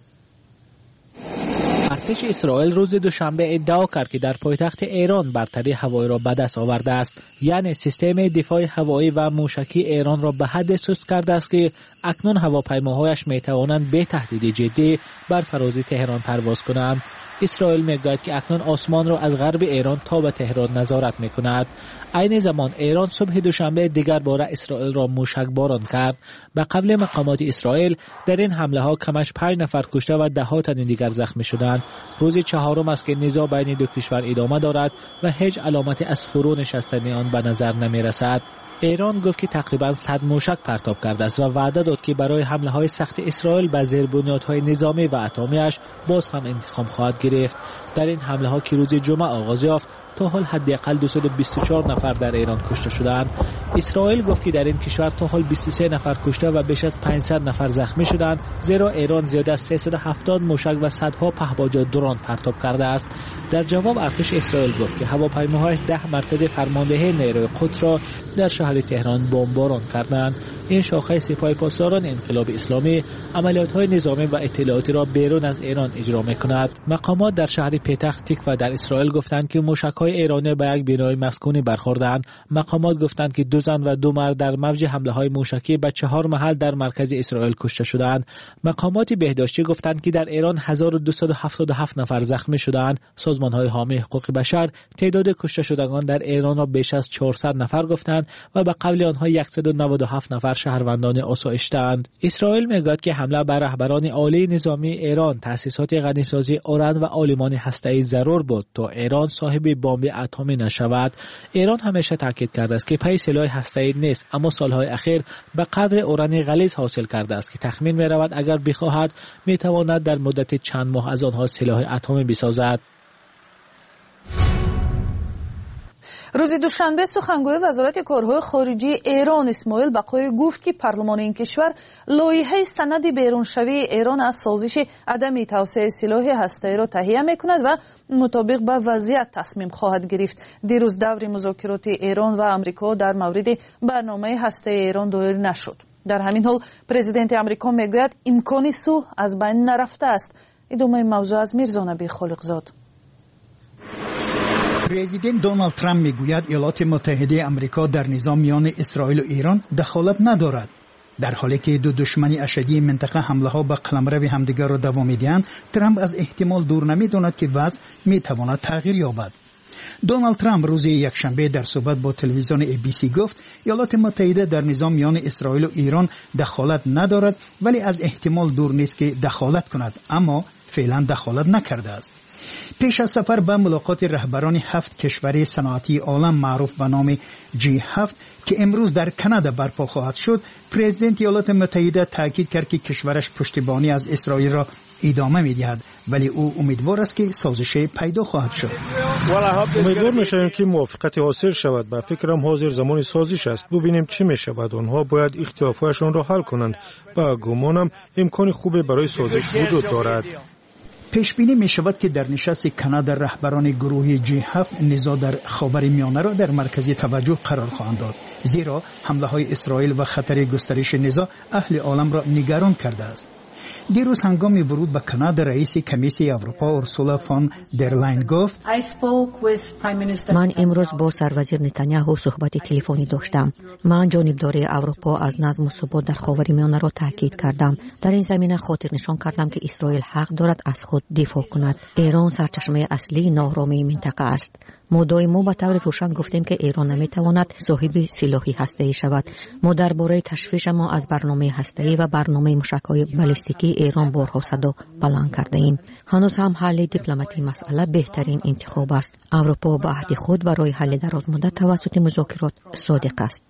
S5: ارتش اسرائیل روز دوشنبه ادعا کرد که در پایتخت ایران برتری هوایی را به دست آورده است. یعنی سیستم دفاع هوایی و موشکی ایران را به حد سست کرده است که اکنون هواپیماهایش می توانند به تهدید جدی بر فراز تهران پرواز کنند. اسرائیل میگوید که اکنون آسمان را از غرب ایران تا به تهران نظارت میکند. عین زمان ایران صبح دوشنبه دیگر باره اسرائیل را موشک باران کرد. به قول مقامات اسرائیل در این حمله ها کمش 5 نفر کشته و ده ها تن دیگر زخمی شدند. روز چهارم است که نزاع بین دو کشور ادامه دارد و هیچ علامتی از فرو نشستن آن به نظر نمی رسد. ایران گفت که تقریباً 100 موشک پرتاب کرده است و وعده داد که برای حمله های سخت اسرائیل به زیربنیادهای نظامی و اتمیش باز هم انتقام خواهد گرفت. در این حمله ها که روز جمعه آغاز یافت تا حال حداقل 224 نفر در ایران کشته شدند. اسرائیل گفت که در این کشور تا حال 23 نفر کشته و بیش از 500 نفر زخمی شدند، زیرا ایران زیاده از 370 موشک و صدها پهپاد درون پرتاب کرده است. در جواب ارتش اسرائیل گفت که هواپیماهایش 10 مرکز فرماندهی نیروی قدس را در شهر تهران بمباران کردند. این شاخه سپاه پاسداران انقلاب اسلامی عملیات‌های نظامی و اطلاعاتی را بیرون از ایران اجرا می‌کند. مقامات در شهر پتح تکوه در اسرائیل گفتند که موشک‌های ایرانی به یک بنای مسکونی برخوردند. مقامات گفتند که 2 زن و 2 مرد در موج حمله‌های موشکی به 4 محل در مرکز اسرائیل کشته شدند. مقامات بهداشتی گفتند که در ایران 1277 نفر زخمی شدند. سازمان‌های حامی حقوق بشر تعداد کشته شدگان در ایران را بیش از 400 نفر گفتند و به قول آنها 197 نفر شهروندان آسایش‌اند. اسرائیل میگوید که حمله بر رهبران عالی نظامی ایران، تأسیسات غنیسازی اوران و آلمان هسته‌ای ضرور بود تا ایران صاحب بمب اتمی نشود. ایران همیشه تاکید کرده است که پای سلاح هسته‌ای نیست، اما سالهای اخیر به قدر اوران غلیظ حاصل کرده است که تخمین می‌رود اگر بخواهد می‌تواند در مدت چند ماه از آنها سلاح اتمی بسازد.
S1: روز دوشنبه سخنگوی وزارت کارهای خارجی ایران اسماعیل بقایی گفت که پارلمان این کشور لایحه سند بیرونشوی ایران از سازش عدم توسعه سلاح هسته‌ای را تهیه می‌کند و مطابق با وضعیت تصمیم خواهد گرفت. دیروز دور مذاکرات ایران و آمریکا در مورد برنامه هسته‌ای ایران دایر نشد. در همین حال پرزیدنت آمریکا میگوید امکان صلح از بین نرفته است. ادامه موضوع از میرزا نبی خالقزاد.
S6: پرزیدنت دونالد ترامپ میگوید ایالات متحده آمریکا در نظام میان اسرائیل و ایران دخالت ندارد. در حالی که دو دشمن اشدی منطقه حمله ها به قلمرو همدیگر را دوام میدهند، ترامپ از احتمال دور نمیداند که وضع میتواند تغییر یابد. دونالد ترامپ روز یکشنبه در صحبت با تلویزیون ABC گفت ایالات متحده در نظام میان اسرائیل و ایران دخالت ندارد، ولی از احتمال دور نیست که دخالت کند، اما فعلا دخالت نکرده است. پیش از سفر به ملاقات رهبران 7 کشور صنعتی عالم معروف به نام G7 که امروز در کانادا برپا خواهد شد، پرزیدنت ایالات متحده تاکید کرد که کشورش پشتیبانی از اسرائیل را ادامه می‌دهد، ولی او امیدوار است که سازش پیدا خواهد شد.
S2: امیدوار می‌شویم که موافقت حاصل شود. به فکرم حاضر زمان سازش است. ببینیم چی می‌شود. آنها باید اختلافاتشان را حل کنند. با گمانم امکان خوبی برای سازش وجود دارد.
S6: پیش بینی می شود که در نشست کانادا رهبران گروه G7 نزاع در خاورمیانه را در مرکز توجه قرار خواهند داد، زیرا حمله های اسرائیل و خطر گسترش نزاع اهل عالم را نگران کرده است. دیروز هنگام ورود به کانادا رئیس کمیسیون اروپا اورسولا فون در لاین گفت:
S7: من امروز با سروزیر نتانیاهو صحبت تلفنی داشتم. من جانبداری اروپا از نظم و ثبات در خاورمیانه را تاکید کردم. در این زمینه خاطر نشان کردم که اسرائیل حق دارد از خود دفاع کند. ایران سرچشمه اصلی ناآرامی منطقه است. ما دائما به طور روشن گفتیم که ایران نمیتواند صاحب سلاحی هسته‌ای شود. ما درباره تشویش ما از برنامه هسته‌ای و برنامه موشک‌های بالستیکی ایران بارها صدا بلند کرده ایم. هنوز هم حل دیپلماتی مسئله بهترین انتخاب است. اروپا به عهد خود برای حل دراز مدت توسط مذاکرات صادق است.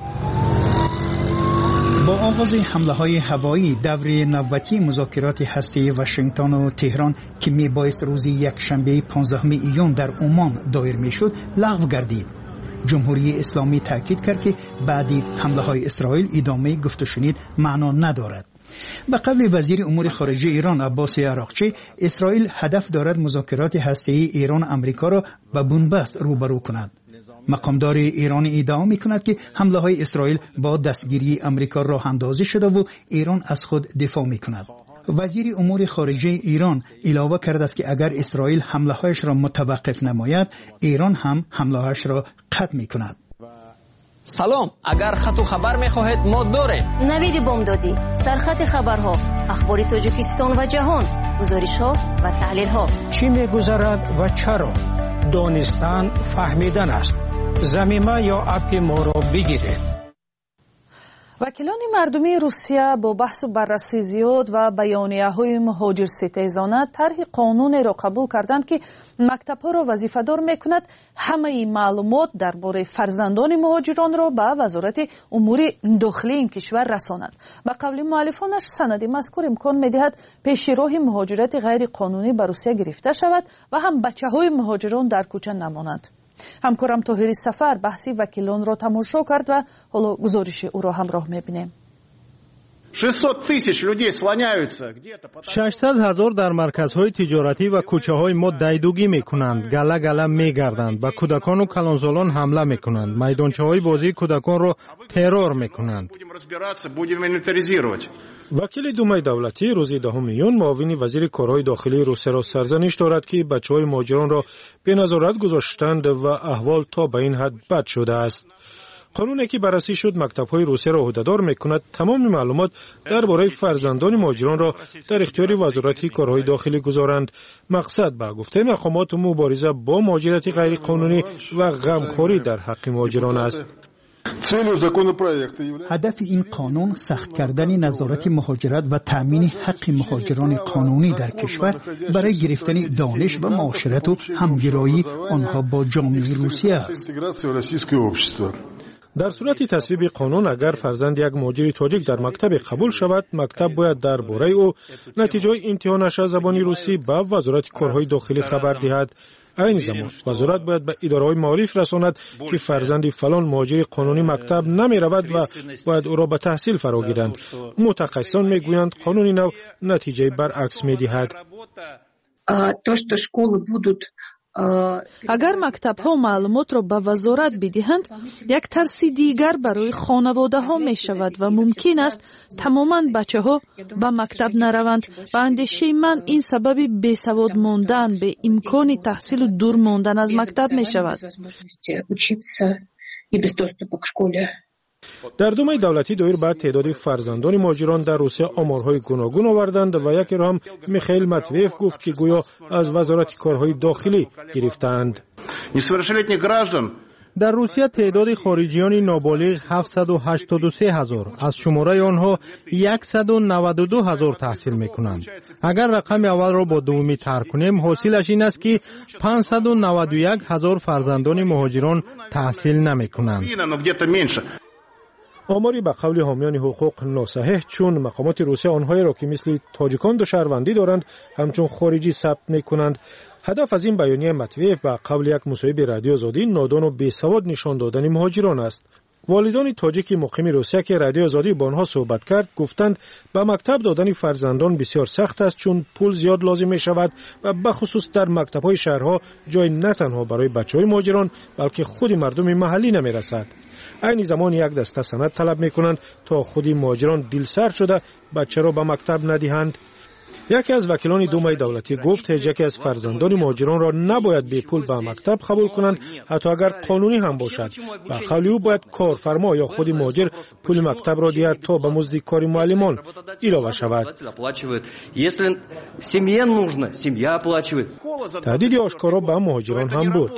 S6: با آغاز حمله های هوایی دور نوبتی مذاکرات هسته‌ای واشنگتن و تهران که میبایست روز یکشنبه 15 ایون در عمان دایر میشد لغو گردید. جمهوری اسلامی تاکید کرد که بعدی حمله های اسرائیل ادامه گفت و شنید معنا ندارد. به قول وزیر امور خارجه ایران عباس عراقچی، اسرائیل هدف دارد مذاکرات هسته‌ای ایران و آمریکا را به بنبست روبرو کند. مقامدار ایران ادعا میکند که حمله های اسرائیل با دستگیری امریکا راه اندازی شده و ایران از خود دفاع میکند. وزیر امور خارجه ایران علاوه کرده است که اگر اسرائیل حمله هایش را متوقف نماید، ایران هم حمله هایش را قطع میکند.
S8: سلام، اگر خط و خبر میخواهید ما داریم.
S9: نوید بامدادی، سرخط خبرها، اخبار تاجیکستان و جهان، گزارش ها و تحلیل ها.
S10: چی میگذرد و چرا؟ دانستن فهمیدن است. ضمیمه یا اپ ما را بگیرید.
S1: وکیلان مردمی روسیه با بحث و بررسی زیاد و بیانیه‌های مهاجر ستیزانه طرح قانون را قبول کردند که مکتب‌ها را وظیفه‌دار می‌کند همه معلومات درباره فرزندان مهاجران را به وزارت امور داخلی این کشور رساند. به قول مؤلفانش سند مذکور امکان می‌دهد پیش راه مهاجرت غیر قانونی به روسیه گرفته شود و هم بچه‌های مهاجران در کوچه نمانند. همکارم طاهری سفر بحثی وکیلان را تماشا کرد و حالا گزارش او را همراه می‌بینیم.
S3: 600,000 در مرکزهای تجارتی و کوچه‌های ما دیدگی می‌کنند، گله گله می‌گردند، به کودکان و کلانسالان حمله می‌کنند، میدانچه‌های بازی کودکان را ترور می‌کنند.
S2: وکیل دومای دولتی روز 10 میون معاون وزیر کارهای داخلی روسیه را سرزنش دارد که بچه‌های مهاجران را به نظارت گذاشتند و احوال تا به این حد بد شده است. قانونی که بررسی شد مکتب‌های روسیه را عهده‌دار می‌کند تمام معلومات درباره فرزندان مهاجران را در اختیار وزارت کارهای داخلی گذارند. مقصد به گفته مقامات مبارزه با مهاجرت غیر قانونی و غمخوری در حق مهاجران است.
S6: هدف این قانون سخت کردن نظارت مهاجرت و تأمین حق مهاجران قانونی در کشور برای گرفتن دانش و معاشرت و همگرایی آنها با جامعه روسیه است.
S2: در صورت تصویب قانون اگر فرزند یک مهاجر تاجیک در مکتب قبول شود، مکتب باید درباره او نتیجه امتحانش از زبان روسی به وزارت کارهای داخلی خبر دهد. این زمان وزارت باید به اداره‌های معارف رساند که فرزند فلان مهاجر قانونی مکتب نمی رود و باید او را به تحصیل فرا گیرند. متخصصان میگویند قانون نو نتیجه برعکس میدهد.
S1: اگر مکتب‌ها معلومات را به وزارت بدهند، یک ترس دیگر برای خانواده‌ها می‌شود و ممکن است تماماً بچه‌ها به مکتب نروند. به اندیشه من این سبب بیسواد ماندن به امکان تحصیل و دور ماندن از مکتب می‌شود.
S2: در دومای دولتی دایر بعد تعداد فرزندان مهاجران در روسیه آمارهای گوناگون آوردند و یکی را هم میخائیل ماتویف گفت که گویا از وزارت کارهای داخلی گرفتند.
S3: در روسیه تعداد خارجیان نابالغ 783,000 از شماره آنها 192,000 تحصیل میکنند. اگر رقم اول را با دومی ترک کنیم حاصلش این است که 591,000 فرزندان مهاجران تحصیل نمیکنند.
S2: آماری به قول حامیان حقوق ناصحیح، چون مقامات روسیه آنهایی را که مثل تاجیکان دو شهروندی دارند همچون خارجی ثبت میکنند. هدف از این بیانیه مطویف به قول یک مصاحبه رادیو آزادی نادان و بیسواد نشان دادن مهاجران است. والدان تاجیک مقیم روسیه که رادیو آزادی با آنها صحبت کرد گفتند به مکتب دادن فرزندان بسیار سخت است، چون پول زیاد لازم می شود و بخصوص در مکتب‌های شهرها جای نه تنها برای بچه‌های مهاجران بلکه خود مردم محلی نمی رسد. این زمان یک دسته سند طلب میکنند تا خودی مهاجران دلسرد شده بچه را به مکتب ندهند. یکی از وکیلان دومای دولتی گفت یکی از فرزندان مهاجران را نباید به پول به مکتب قبول کنند، حتی اگر قانونی هم باشد. و قولی او باید کارفرما یا خودی مهاجر پول مکتب را دهد تا به مزد کار معلمان علاوه شود. تهدید آشکارا به مهاجران هم بود.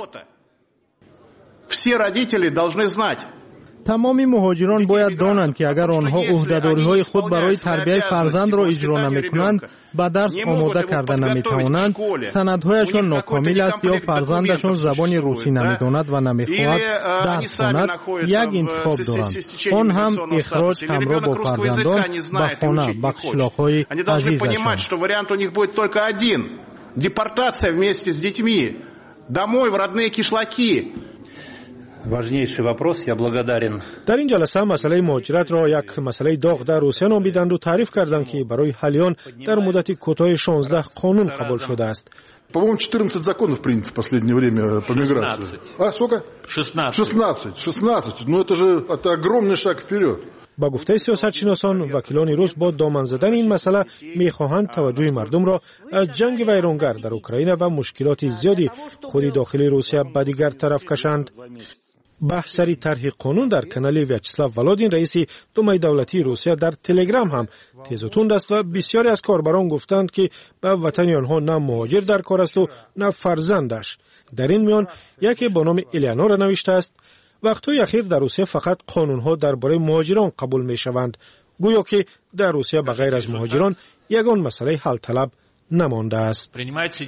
S3: تمامی مهاجران باید دانند که اگر آنها عهده‌داری‌های خود برای تربیت فرزند را اجرا نمی‌کنند، به درس آماده کرده نمی‌توانند، سندهایشان ناکامل است یا فرزندشان زبان روسی نمی‌داند و نمی‌خواهد درس خواند، یک انتخاب دارند. آن هم اخراج همراه با فرزندان به خانه به قشلاق‌های عزیزشان.
S11: Депортация вместе с детьми домой в родные кишлаки.
S12: Важнейший вопрос, я благодарен.
S2: در این جلسه مسئله مهاجرت را یک مسئله داغ در روسیه نامیدند و تعریف کردند که برای حل آن در مدت کوتاه 16 قانون قبول شده است.
S21: По-моему, 14 законов принято в последнее время по миграции. 16. Сколько? 16. Ну, это огромный шаг вперед.
S2: با گفته سیاستشناسان، وکیلان روس با دامن زدن این مسئله می‌خواهند توجه مردم را از جنگ ویرانگر در اوکراین و مشکلات زیادی خود داخلی روسیه به دیگر طرف کشند. بحث سری طرح قانون در کانال ویاچسلاو ولادین رئیس دومای دولتی روسیه در تلگرام هم تیز و تند است و بسیاری از کاربران گفتند که به وطن آنها نه مهاجر در کار است و نه فرزندش. در این میان یکی با نام الیانورا نوشته است: وقتهای اخیر در روسیه فقط قانونها درباره مهاجران قبول می شوند، گویا که در روسیه بغیر از مهاجران یگان مسئله حل طلب نمانده است.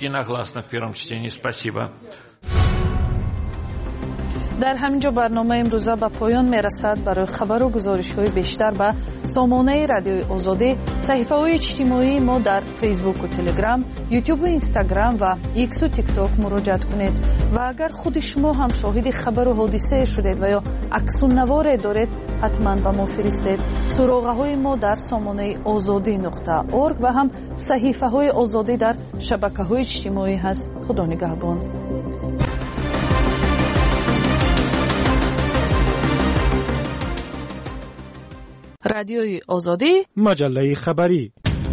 S1: در همینجا برنامه امروزه به پایان میرسد. برای خبر و گزارش‌های بیشتر به سامانه رادیوی آزادی، صفحه‌های اجتماعی ما در فیسبوک و تلگرام، یوتیوب و اینستاگرام و ایکس و تیک تاک مراجعه کنید. و اگر خود شما هم شاهد خبر و حادثه شدید و یا عکس و نوار دارید، حتما به ما فرستید. سراغه‌های ما در سامانه azadi.org و هم صفحه‌های آزادی در شبکه‌های اجتماعی هست. خدا نگهبان. رادیوی آزادی،
S2: مجله خبری.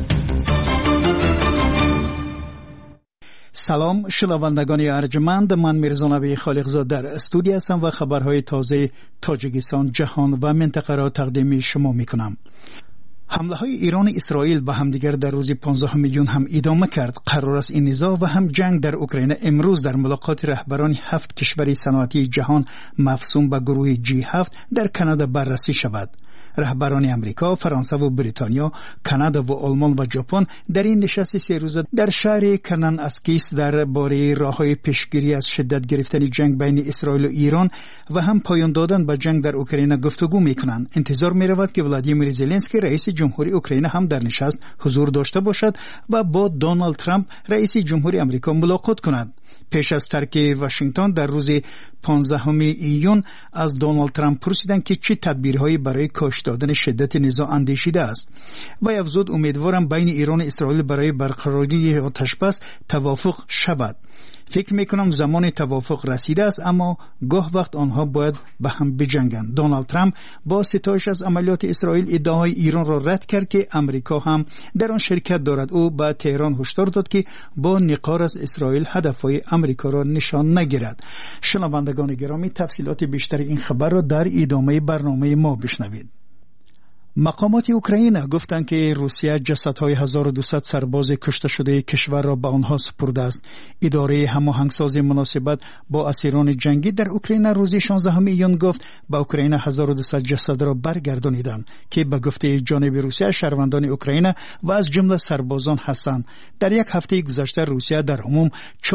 S6: سلام شنوندگان ارجمند، من میرزا خالقزاد در استودیو هستم و خبرهای تازه تاجیکستان، جهان و منطقه را تقدیم شما میکنم. حمله های ایران اسرائیل به همدیگر در روز 15 میلیون هم ادامه کرد. قرار است این نزاع و هم جنگ در اوکراین امروز در ملاقات رهبران 7 کشور صنعتی جهان مفصوم به گروه G7 در کانادا بررسی شود. رهبران امریکا، فرانسه و بریتانیا، کانادا و آلمان و ژاپن در این نشست 3 روزه در شهر کنن اسکیس درباره راه‌های پیشگیری از شدت گرفتن جنگ بین اسرائیل و ایران و هم پایان دادن به جنگ در اوکراین گفتگو می‌کنند. انتظار می‌رود که ولادیمیر زلنسکی رئیس جمهوری اوکراین هم در نشست حضور داشته باشد و با دونالد ترامپ رئیس جمهوری آمریکا ملاقات کند. پیش از ترک واشنگتن در روز 15 ایون از دونالد ترامپ پرسیدند که چه تدبیرهایی برای کاهش دادن شدت نزاع اندیشیده است و افزود امیدوارم بین ایران و اسرائیل برای برقراری آتشبس توافق شود. فکر میکنم زمان توافق رسیده است، اما گاه وقت آنها باید به هم بجنگند. دونالد ترامپ با ستایش از عملیات اسرائیل ادعاهای ایران را رد کرد که امریکا هم در آن شرکت دارد. او به تهران هشدار داد که با نقار از اسرائیل هدفهای امریکا را نشان نگیرد. شنوندگان گرامی، تفصیلات بیشتر این خبر را در ادامه برنامه ما بشنوید. مقامات اوکراین گفتند که روسیه جسدهای 1200 سرباز کشته شده کشور را به آنها سپرده است. اداره هماهنگسازی مناسبت با اسیران جنگی در اوکراین روز 16 ایون گفت به اوکراین 1200 جسد را برگردانیدند که به گفته جانب روسیه شهروندان اوکراین و از جمله سربازان هستند. در یک هفته گذشته روسیه در عموم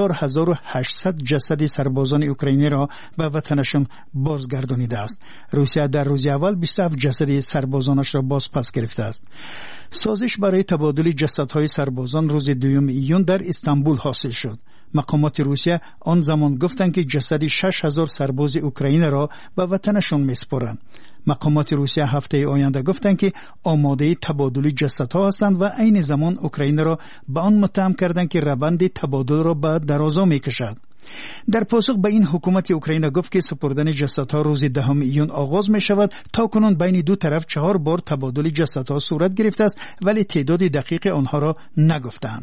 S6: 4800 جسد سربازان اوکراینی را به وطنشان بازگردانیده است. روسیه در روز اول 27 جسد سربازانش را باز پس گرفته است. سازش برای تبادل جسدهای سربازان روز 2 ایون در استانبول حاصل شد. مقامات روسیه آن زمان گفتند که جسد 6000 سرباز اوکراین را به وطنشان میسپارند. مقامات روسیه هفته آینده گفتند که آماده تبادل جسدها هستند و عین زمان اوکراین را به آن متهم کردند که روند تبادل را به درازا میکشد. در پاسخ به این حکومت اوکراین گفت که سپردن جسدها روز 10 ایون آغاز می شود. تا کنون بین دو طرف 4 بار تبادل جسدها صورت گرفته است، ولی تعداد دقیق آنها را نگفتند.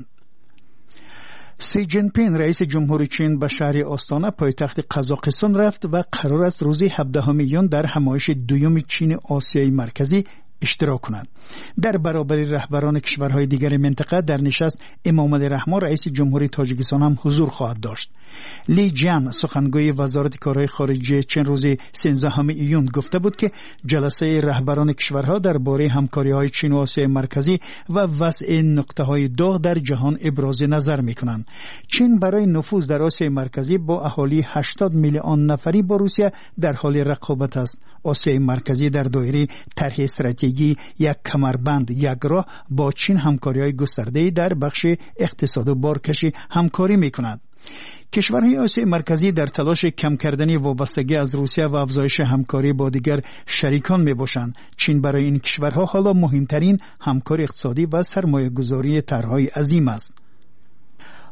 S6: سی جین پین رئیس جمهوری چین به شهر آستانه پایتخت قزاقستان رفت و قرار است روز 17 ایون در همایش دوم چین آسیای مرکزی اشتراک کنند. در برابر رهبران کشورهای دیگر منطقه در نشست امامعلی رحمان رئیس جمهوری تاجیکستان هم حضور خواهد داشت. لی جیان سخنگوی وزارت کارهای خارجه چین روز 13 ایون گفته بود که جلسه رهبران کشورها درباره همکاری‌های چین و آسیای مرکزی و وضع نقطه‌های داغ در جهان ابراز نظر می‌کنند. چین برای نفوذ در آسیای مرکزی با اهالی 80 میلیون نفری با روسیه در حال رقابت است. آسیای مرکزی در دایره طرح استراتژی یک کمربند یک راه با چین همکاری‌های گسترده‌ای در بخش اقتصاد و بارکشی همکاری می‌کند. کشورهای آسیای مرکزی در تلاش کم کردن وابستگی از روسیه و افزایش همکاری با دیگر شریکان میباشند. چین برای این کشورها حالا مهمترین همکار اقتصادی و سرمایه‌گذاری طرح‌های عظیم است.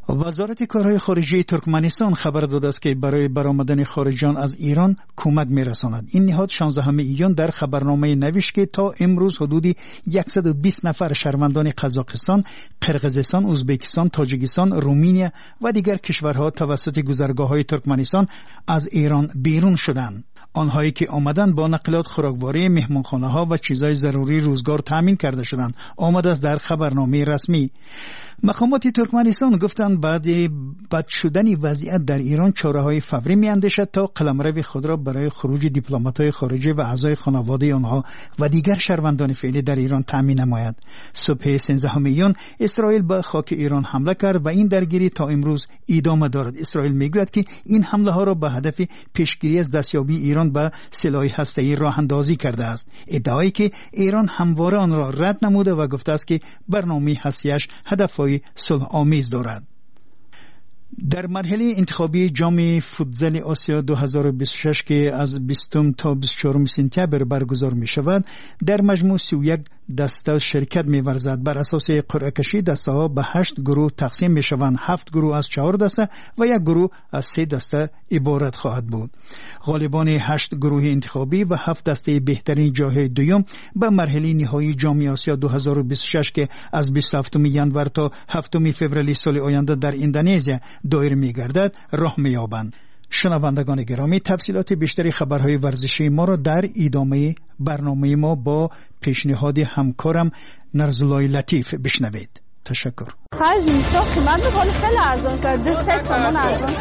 S6: وزارت کارهای خارجه ترکمنستان خبر داده است که برای برآمدن خارجیان از ایران کمک می‌رساند. این نهاد 16 ایون در خبرنامه نوشت که تا امروز حدود 120 نفر شهروندان قزاقستان، قرقیزستان، ازبکستان، تاجیکستان، رومانیا و دیگر کشورها توسط گذرگاه‌های ترکمنستان از ایران بیرون شدند. آنهایی که آمدند با نقلات خوراکواری، مهمانخانه‌ها و چیزهای ضروری روزگار تامین کرده شدند. آمده است در خبرنامه رسمی. مقامات ترکمنستان گفتند بعد بد شدن وضعیت در ایران چاره‌های فوری می‌اندیشد تا قلمرو خود را برای خروج دیپلمات‌های خارجی و اعضای خانواده آنها و دیگر شهروندان فعلی در ایران تامین نماید. صبح 13 میون اسرائیل به خاک ایران حمله کرد و این درگیری تا امروز ادامه دارد. اسرائیل میگوید که این حمله ها را به هدف پیشگیری از دستیابی ایران به سلاح هسته‌ای راه اندازی کرده است. ادعایی که ایران همواره آن را رد نموده و گفته است که برنامه هسته‌ایش هدف‌های صلح آمیز دارد. در مرحله انتخابی جام فوتزال آسیا 2026 که از 20 تا 24 سپتامبر برگزار می شود، در مجموع 31 دسته شرکت می ورزد. بر اساس قرعه کشی دسته ها به 8 گروه تقسیم می شوند. 7 گروه از 4 دسته و 1 گروه از 3 دسته عبارت خواهد بود. غالبان 8 گروه انتخابی و 7 دسته بهترین جای دوم به مرحله نهایی جام آسیا 2026 که از 27 ژانویه تا 7 فوریه سال آینده در اندونزی دایر می گردد راه می یابند. شنوندگان گرامی، تفصیلات بیشتری خبرهای ورزشی ما را در ادامه برنامه ما با پیشنهاد همکارم نرزولای لطیف بشنوید. تشکر.
S17: خرج میساخت من بخوام خیلی ارزان شد. 2 تومان ارزان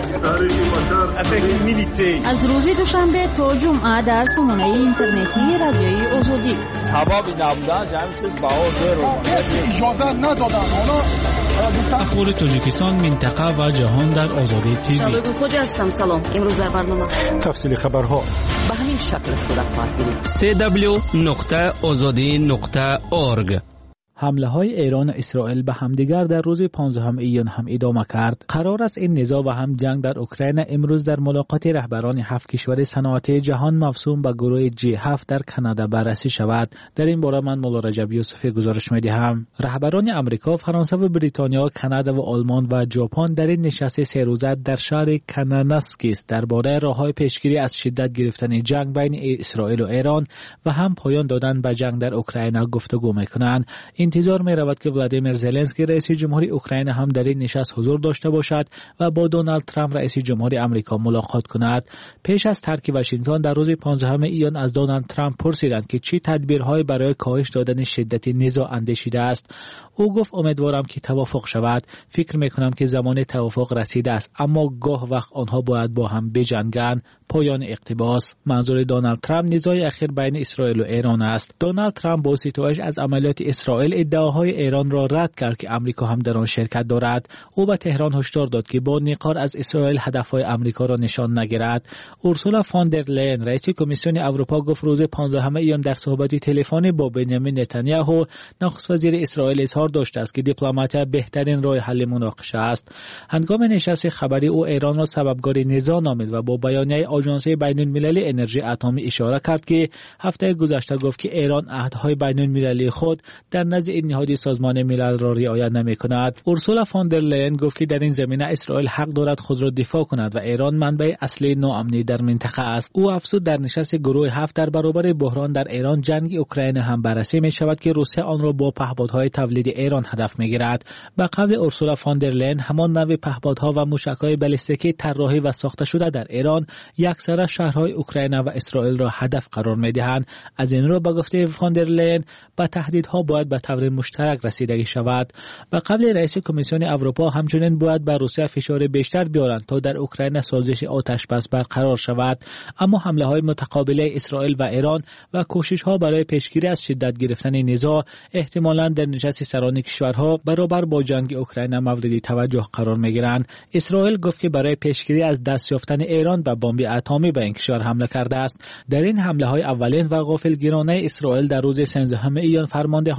S17: شد.
S14: از روز دوشنبه تا جمعه در سامانه اینترنتی رادیوی آزادی.
S22: ثوابی نبودن جمع شد با
S21: اجازه ندادن.
S15: اخبار تاجیکستان، منطقه و جهان در آزادی تیوی.
S9: شبگون خوجه هستم. سلام. امروز در برنامه
S21: تفصیل خبرها
S9: به همین شکل صورت خواهد گرفت.
S16: www.azadi.org.
S5: حمله های ایران و اسرائیل به همدیگر در روز 15 ایون هم ادامه کرد. قرار است این نزاع و هم جنگ در اوکراین امروز در ملاقات رهبران 7 کشور صنعتی جهان مفهوم به گروه G7 در کانادا بررسی شود. در این باره من مولا رجب یوسفی گزارش می‌دهم. رهبران آمریکا، فرانسه و بریتانیا، کانادا و آلمان و ژاپن در این نشست 3 روزه در شهر کاناناسکیس درباره راه‌های پیشگیری از شدت گرفتن جنگ بین اسرائیل و ایران و هم پایان دادن به جنگ در اوکراین گفتگو می‌کنند. انتظار می رود که ولادیمیر زلنسکی رئیس جمهوری اوکراین هم در این نشست حضور داشته باشد و با دونالد ترامپ رئیس جمهوری آمریکا ملاقات کند. پیش از ترک واشنگتن در روز 15 ایون از دونالد ترامپ پرسیدند که چه تدبیرهایی برای کاهش دادن شدت نزاع اندیشیده است. او گفت امیدوارم که توافق شود. فکر می کنم که زمان توافق رسیده است، اما گاه وقت آنها باید با هم بجنگند. پایان اقتباس. منظور دونالد ترامپ نزاع اخیر بین اسرائیل و ایران است. دونالد ترامپ با ستایش از عملیات اسرائیل ادعاهای ایران را رد کرد که آمریکا هم در آن شرکت دارد. او به تهران هشدار داد که با نقار از اسرائیل هدفهای آمریکا را نشان نگیرد. اورسولا فون در لین رئیس کمیسیون اروپا گفت روز 15 ایون در صحبت تلفنی با بنیامین نتانیاهو نخست وزیر اسرائیل اظهار داشته است که دیپلماسی بهترین راه حل مناقشه است. هنگام نشست خبری او ایران را سببکار نزاع نامید و با بیانیه آژانس بین‌المللی انرژی اتمی اشاره کرد که هفته گذشته گفت که ایران عهدهای بین‌المللی خود در نزد نهاد سازمان ملل را رعایت نمی‌کند. اورسولا فون در لین گفت که در این زمینه اسرائیل حق دارد خود را دفاع کند و ایران منبع اصلی ناامنی در منطقه است. او افزود در نشست گروه 7 در برابر بحران در ایران جنگ اوکراین هم بررسی می‌شود که روسیه آن را با پهپادهای تولید ایران هدف می‌گیرد. به قول اورسولا فون در لین همان نوع پهپادها و موشک‌های بالستیکی طراحی و ساخته شده در ایران یکسره شهرهای اوکراین و اسرائیل را هدف قرار می‌دهند. از این رو به گفته فون در لین با تهدیدها باید به طور مشترک رسیدگی شود. به قبل رئیس کمیسیون اروپا همچنین باید بر روسیه فشار بیشتر بیارند تا در اوکراین سازش آتشبس برقرار شود. اما حمله‌های متقابل اسرائیل و ایران و کوشش‌ها برای پیشگیری از شدت گرفتن نزاع احتمالاً در نشست سران کشورها برابر با جنگ اوکراین مورد توجه قرار می‌گیرند. اسرائیل گفت که برای پیشگیری از دست یافتن ایران به بمب اتمی به این کشور حمله کرده است. در این حمله‌های اولین و غافلگیرانه اسرائیل در روز 13 ایون فرماندهان عالی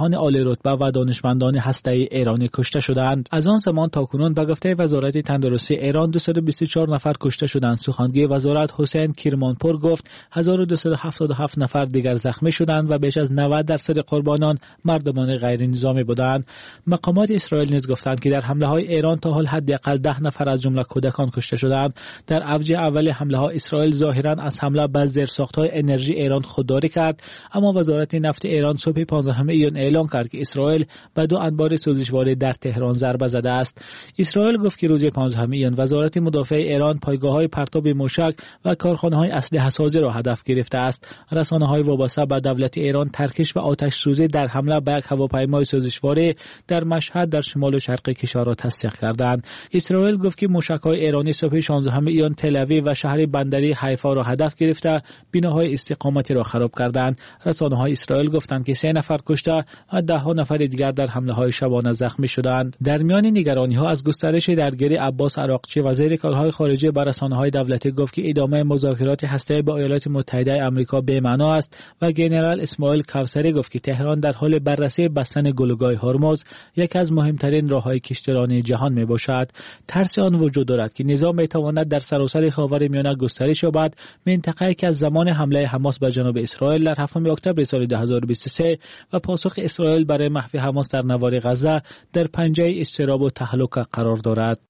S5: رتبه و دانشمندان هسته‌ای ایرانی کشته شدند. از آن زمان تا کنون به گفته وزارت تندرستی ایران 224 نفر کشته شدند. سخنگوی وزارت حسین کرمانپور گفت 1277 نفر دیگر زخمی شدند و بیش از 90% قربانان مردمان غیر نظامی بودند. مقامات اسرائیل نیز گفتند که در حمله‌های ایران تا حال حداقل 10 نفر از جمله کودکان کشته شدند. در اوج اول حمله‌ها اسرائیل ظاهراً از حمله به زیرساخت‌های انرژی ایران خودداری کرد، اما وزارت نفت ایران صبح 15 ایون اعلام کرد که اسرائیل به 2 انبار سوزشوار در تهران ضربه زده است. اسرائیل گفت که روز 15 ایون وزارت مدافع ایران پایگاه‌های پرتاب موشک و کارخانه‌های اسلحه سازی را هدف گرفته است. رسانه‌های وابسته به دولت ایران ترکش و آتش سوزی در حمله به یک هواپیمای سوزشواری در مشهد در شمال و شرق کشور را تصدیق کردند. اسرائیل گفت که موشک‌های ایرانی صبح 16 ایون تل‌آویو و شهر بندری حیفا را هدف گرفته بناهای استقامتی را خراب کردند. رسانه‌های اسرائیل گفتند که 3 نفر کشته و 10 نفر دیگر در حمله‌های شبانه زخمی شدند. در میان نگرانی‌ها از گسترش درگیری عباس عراقچی وزیر کارهای خارجه به رسانه‌های دولتی گفت که ادامه مذاکرات هسته‌ای با ایالات متحده آمریکا بی‌معنا است و ژنرال اسماعیل کوثری گفت که تهران در حال بررسی بستن گلوگاه هرمز، یکی از مهمترین راه‌های کشتیرانی جهان میباشد. ترس آن وجود دارد که نظام میتواند در سراسر خاورمیانه گسترش یابد. منطقه‌ای که از زمان حمله حماس به جنوب اسرائیل در 7 اکتبر سال 2023 و پاسخ اسرائیل برای محو حماس در نوار غزه در پنجه اضطراب و تهلک قرار دارد.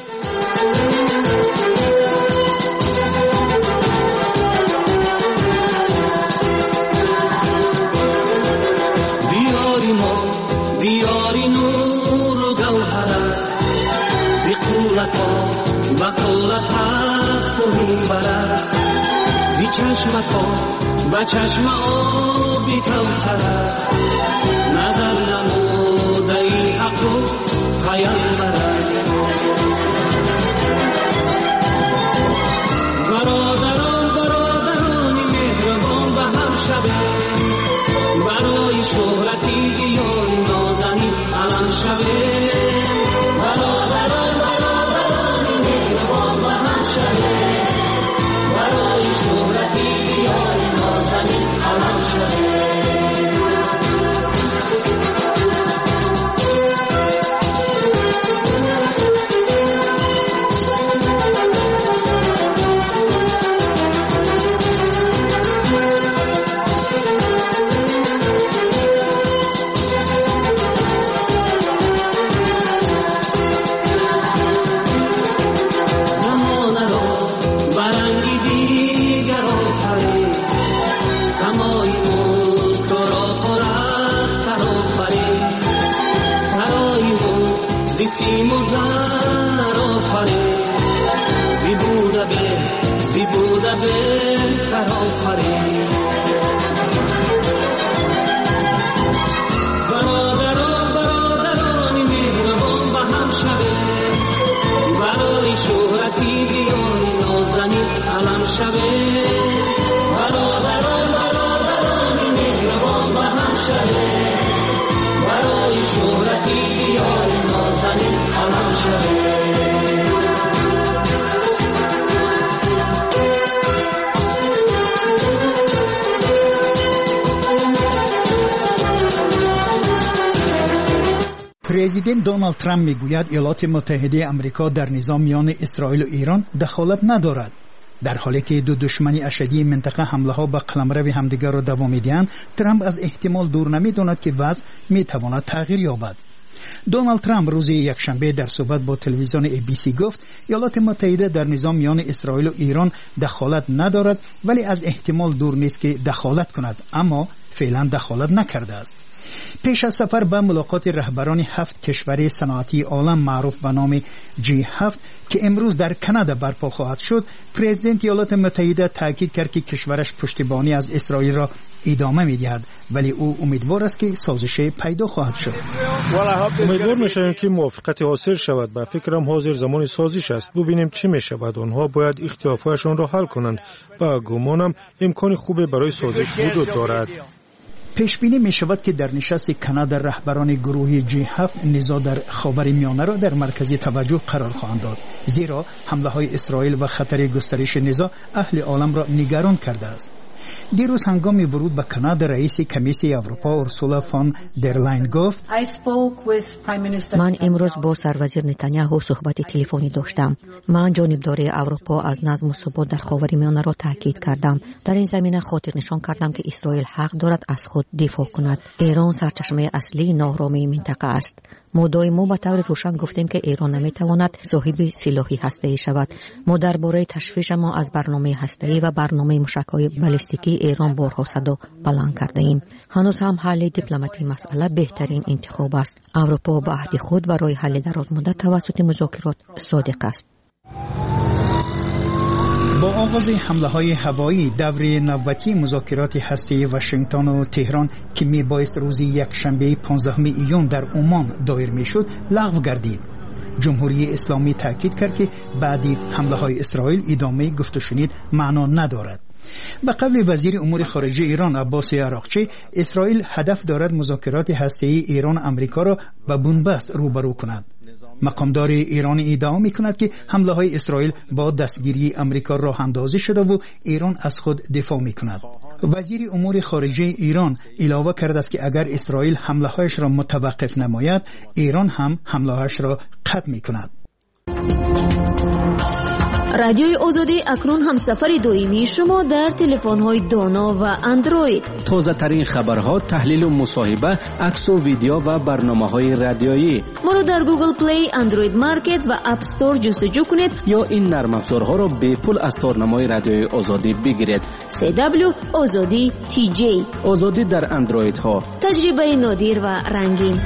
S16: دیاری نور و گوهر است زیقولت ها و قولت حق توهین برست زی چشمت ها و چشم آبی کوثر است نظر نموده ای حق و خیال برست برادرانی مهربان به هم شبه برای شهرتی دیاری نازنین علم شبه برادرانی مهربان به هم شبه برای شهرتی دیاری نازنین علم شبه برادرانی مهربان به هم شبه برای شهرتی بیاری نازنین علم شبه برادرانی مهربان به هم شبه برای شهرتی بیاری نازنین علم شبه
S6: پرزیدنت دونالد ترامپ میگوید ایالات متحده آمریکا در نظام میان اسرائیل و ایران دخالت ندارد. در حالی که دو دشمنی اشدی منطقه حمله ها به قلمرو همدیگر را دوام میدهند، ترامپ از احتمال دور نمیداند که وضع میتواند تغییر یابد. دونالد ترامپ روز یکشنبه در صحبت با تلویزیون ABC گفت ایالات متحده در نظام میان اسرائیل و ایران دخالت ندارد، ولی از احتمال دور نیست که دخالت کند، اما فعلا دخالت نکرده است. پیش از سفر به ملاقات رهبران 7 کشور صنعتی عالم معروف به نام G7 که امروز در کانادا برپا خواهد شد، پرزیدنت ایالات متحده تاکید کرد که کشورش پشتیبانی از اسرائیل را ادامه می‌دهد، ولی او امیدوار است که سازشی پیدا خواهد شد.
S2: امیدوار می‌شویم که موافقت حاصل شود. به فکرم حاضر زمان سازش است. ببینیم چی می‌شود. آنها باید اختلافاتشان را حل کنند. با گمانم امکان خوبی برای سازش وجود دارد.
S6: پیش بینی می شود که در نشست کانادا رهبران گروه G7 نزاع در خاورمیانه را در مرکز توجه قرار خواهند داد، زیرا حمله های اسرائیل و خطر گسترش نزاع اهل عالم را نگران کرده است. دیروز هنگام ورود به کانادا رئیس کمیسیون اروپا اورسولا فون در لاین گفت
S7: من امروز با سروزیر نتانیاهو صحبت تلفنی داشتم. من جانبداری اروپا از نظم و ثبات در خاورمیانه را تاکید کردم. در این زمینه خاطر نشان کردم که اسرائیل حق دارد از خود دفاع کند. ایران سرچشمه اصلی ناآرامی منطقه است. ما دائما به طور روشن گفتیم که ایران نمیتواند صاحب سلاح هسته‌ای شود. ما درباره تشویش ما از برنامه هسته‌ای و برنامه موشک‌های بالستیکی ایران بارها صدا بلند کرده ایم. هنوز هم حل دیپلماتی مسئله بهترین انتخاب است. اروپا به عهد خود برای حل درازمدت توسط مذاکرات صادق است.
S6: با آغاز حمله‌های هوایی دور نوبتی مذاکرات هسته‌ای واشنگتن و تهران که میبایست روز یکشنبه 15 ایون در عمان دایر میشد لغو گردید. جمهوری اسلامی تاکید کرد که بعد حمله‌های اسرائیل ادامه گفت و شنید معنا ندارد. به قول وزیر امور خارجه ایران عباس عراقچی، اسرائیل هدف دارد مذاکرات هسته‌ای ایران و آمریکا را به بنبست روبرو کند. مقامدار ایران ادعا می‌کند که حمله‌های اسرائیل با دستگیری آمریکا راه اندازی شده و ایران از خود دفاع می‌کند. وزیر امور خارجه ایران علاوه کرده است که اگر اسرائیل حمله‌هایش را متوقف نماید، ایران هم حمله‌هایش را قطع می‌کند.
S9: رادیوی آزادی اکنون هم سفر دویمی شما در تلفن‌های دانا و اندروید.
S18: تازه ترین خبرها، تحلیل و مصاحبه، عکس و ویدیو و برنامه‌های رادیویی.
S9: ما را در گوگل پلی، اندروید مارکت و اپ استور جستجو کنید
S18: یا این نرم افزارها را به پول از تارنمای رادیوی آزادی بگیرید.
S9: CW آزادی TJ.
S18: آزادی در اندروید ها.
S9: تجربه نادر و رنگین.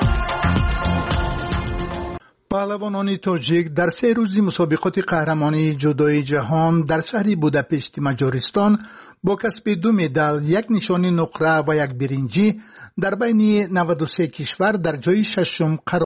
S19: پهلوانان تاجیک در 3 روزی مسابقات قهرمانی جودوی جهان در شهر بوداپشت مجارستان با کسب 2 مدال، 1 نشان نقره و 1 برنجی در بین 93 کشور در جای 6م قرار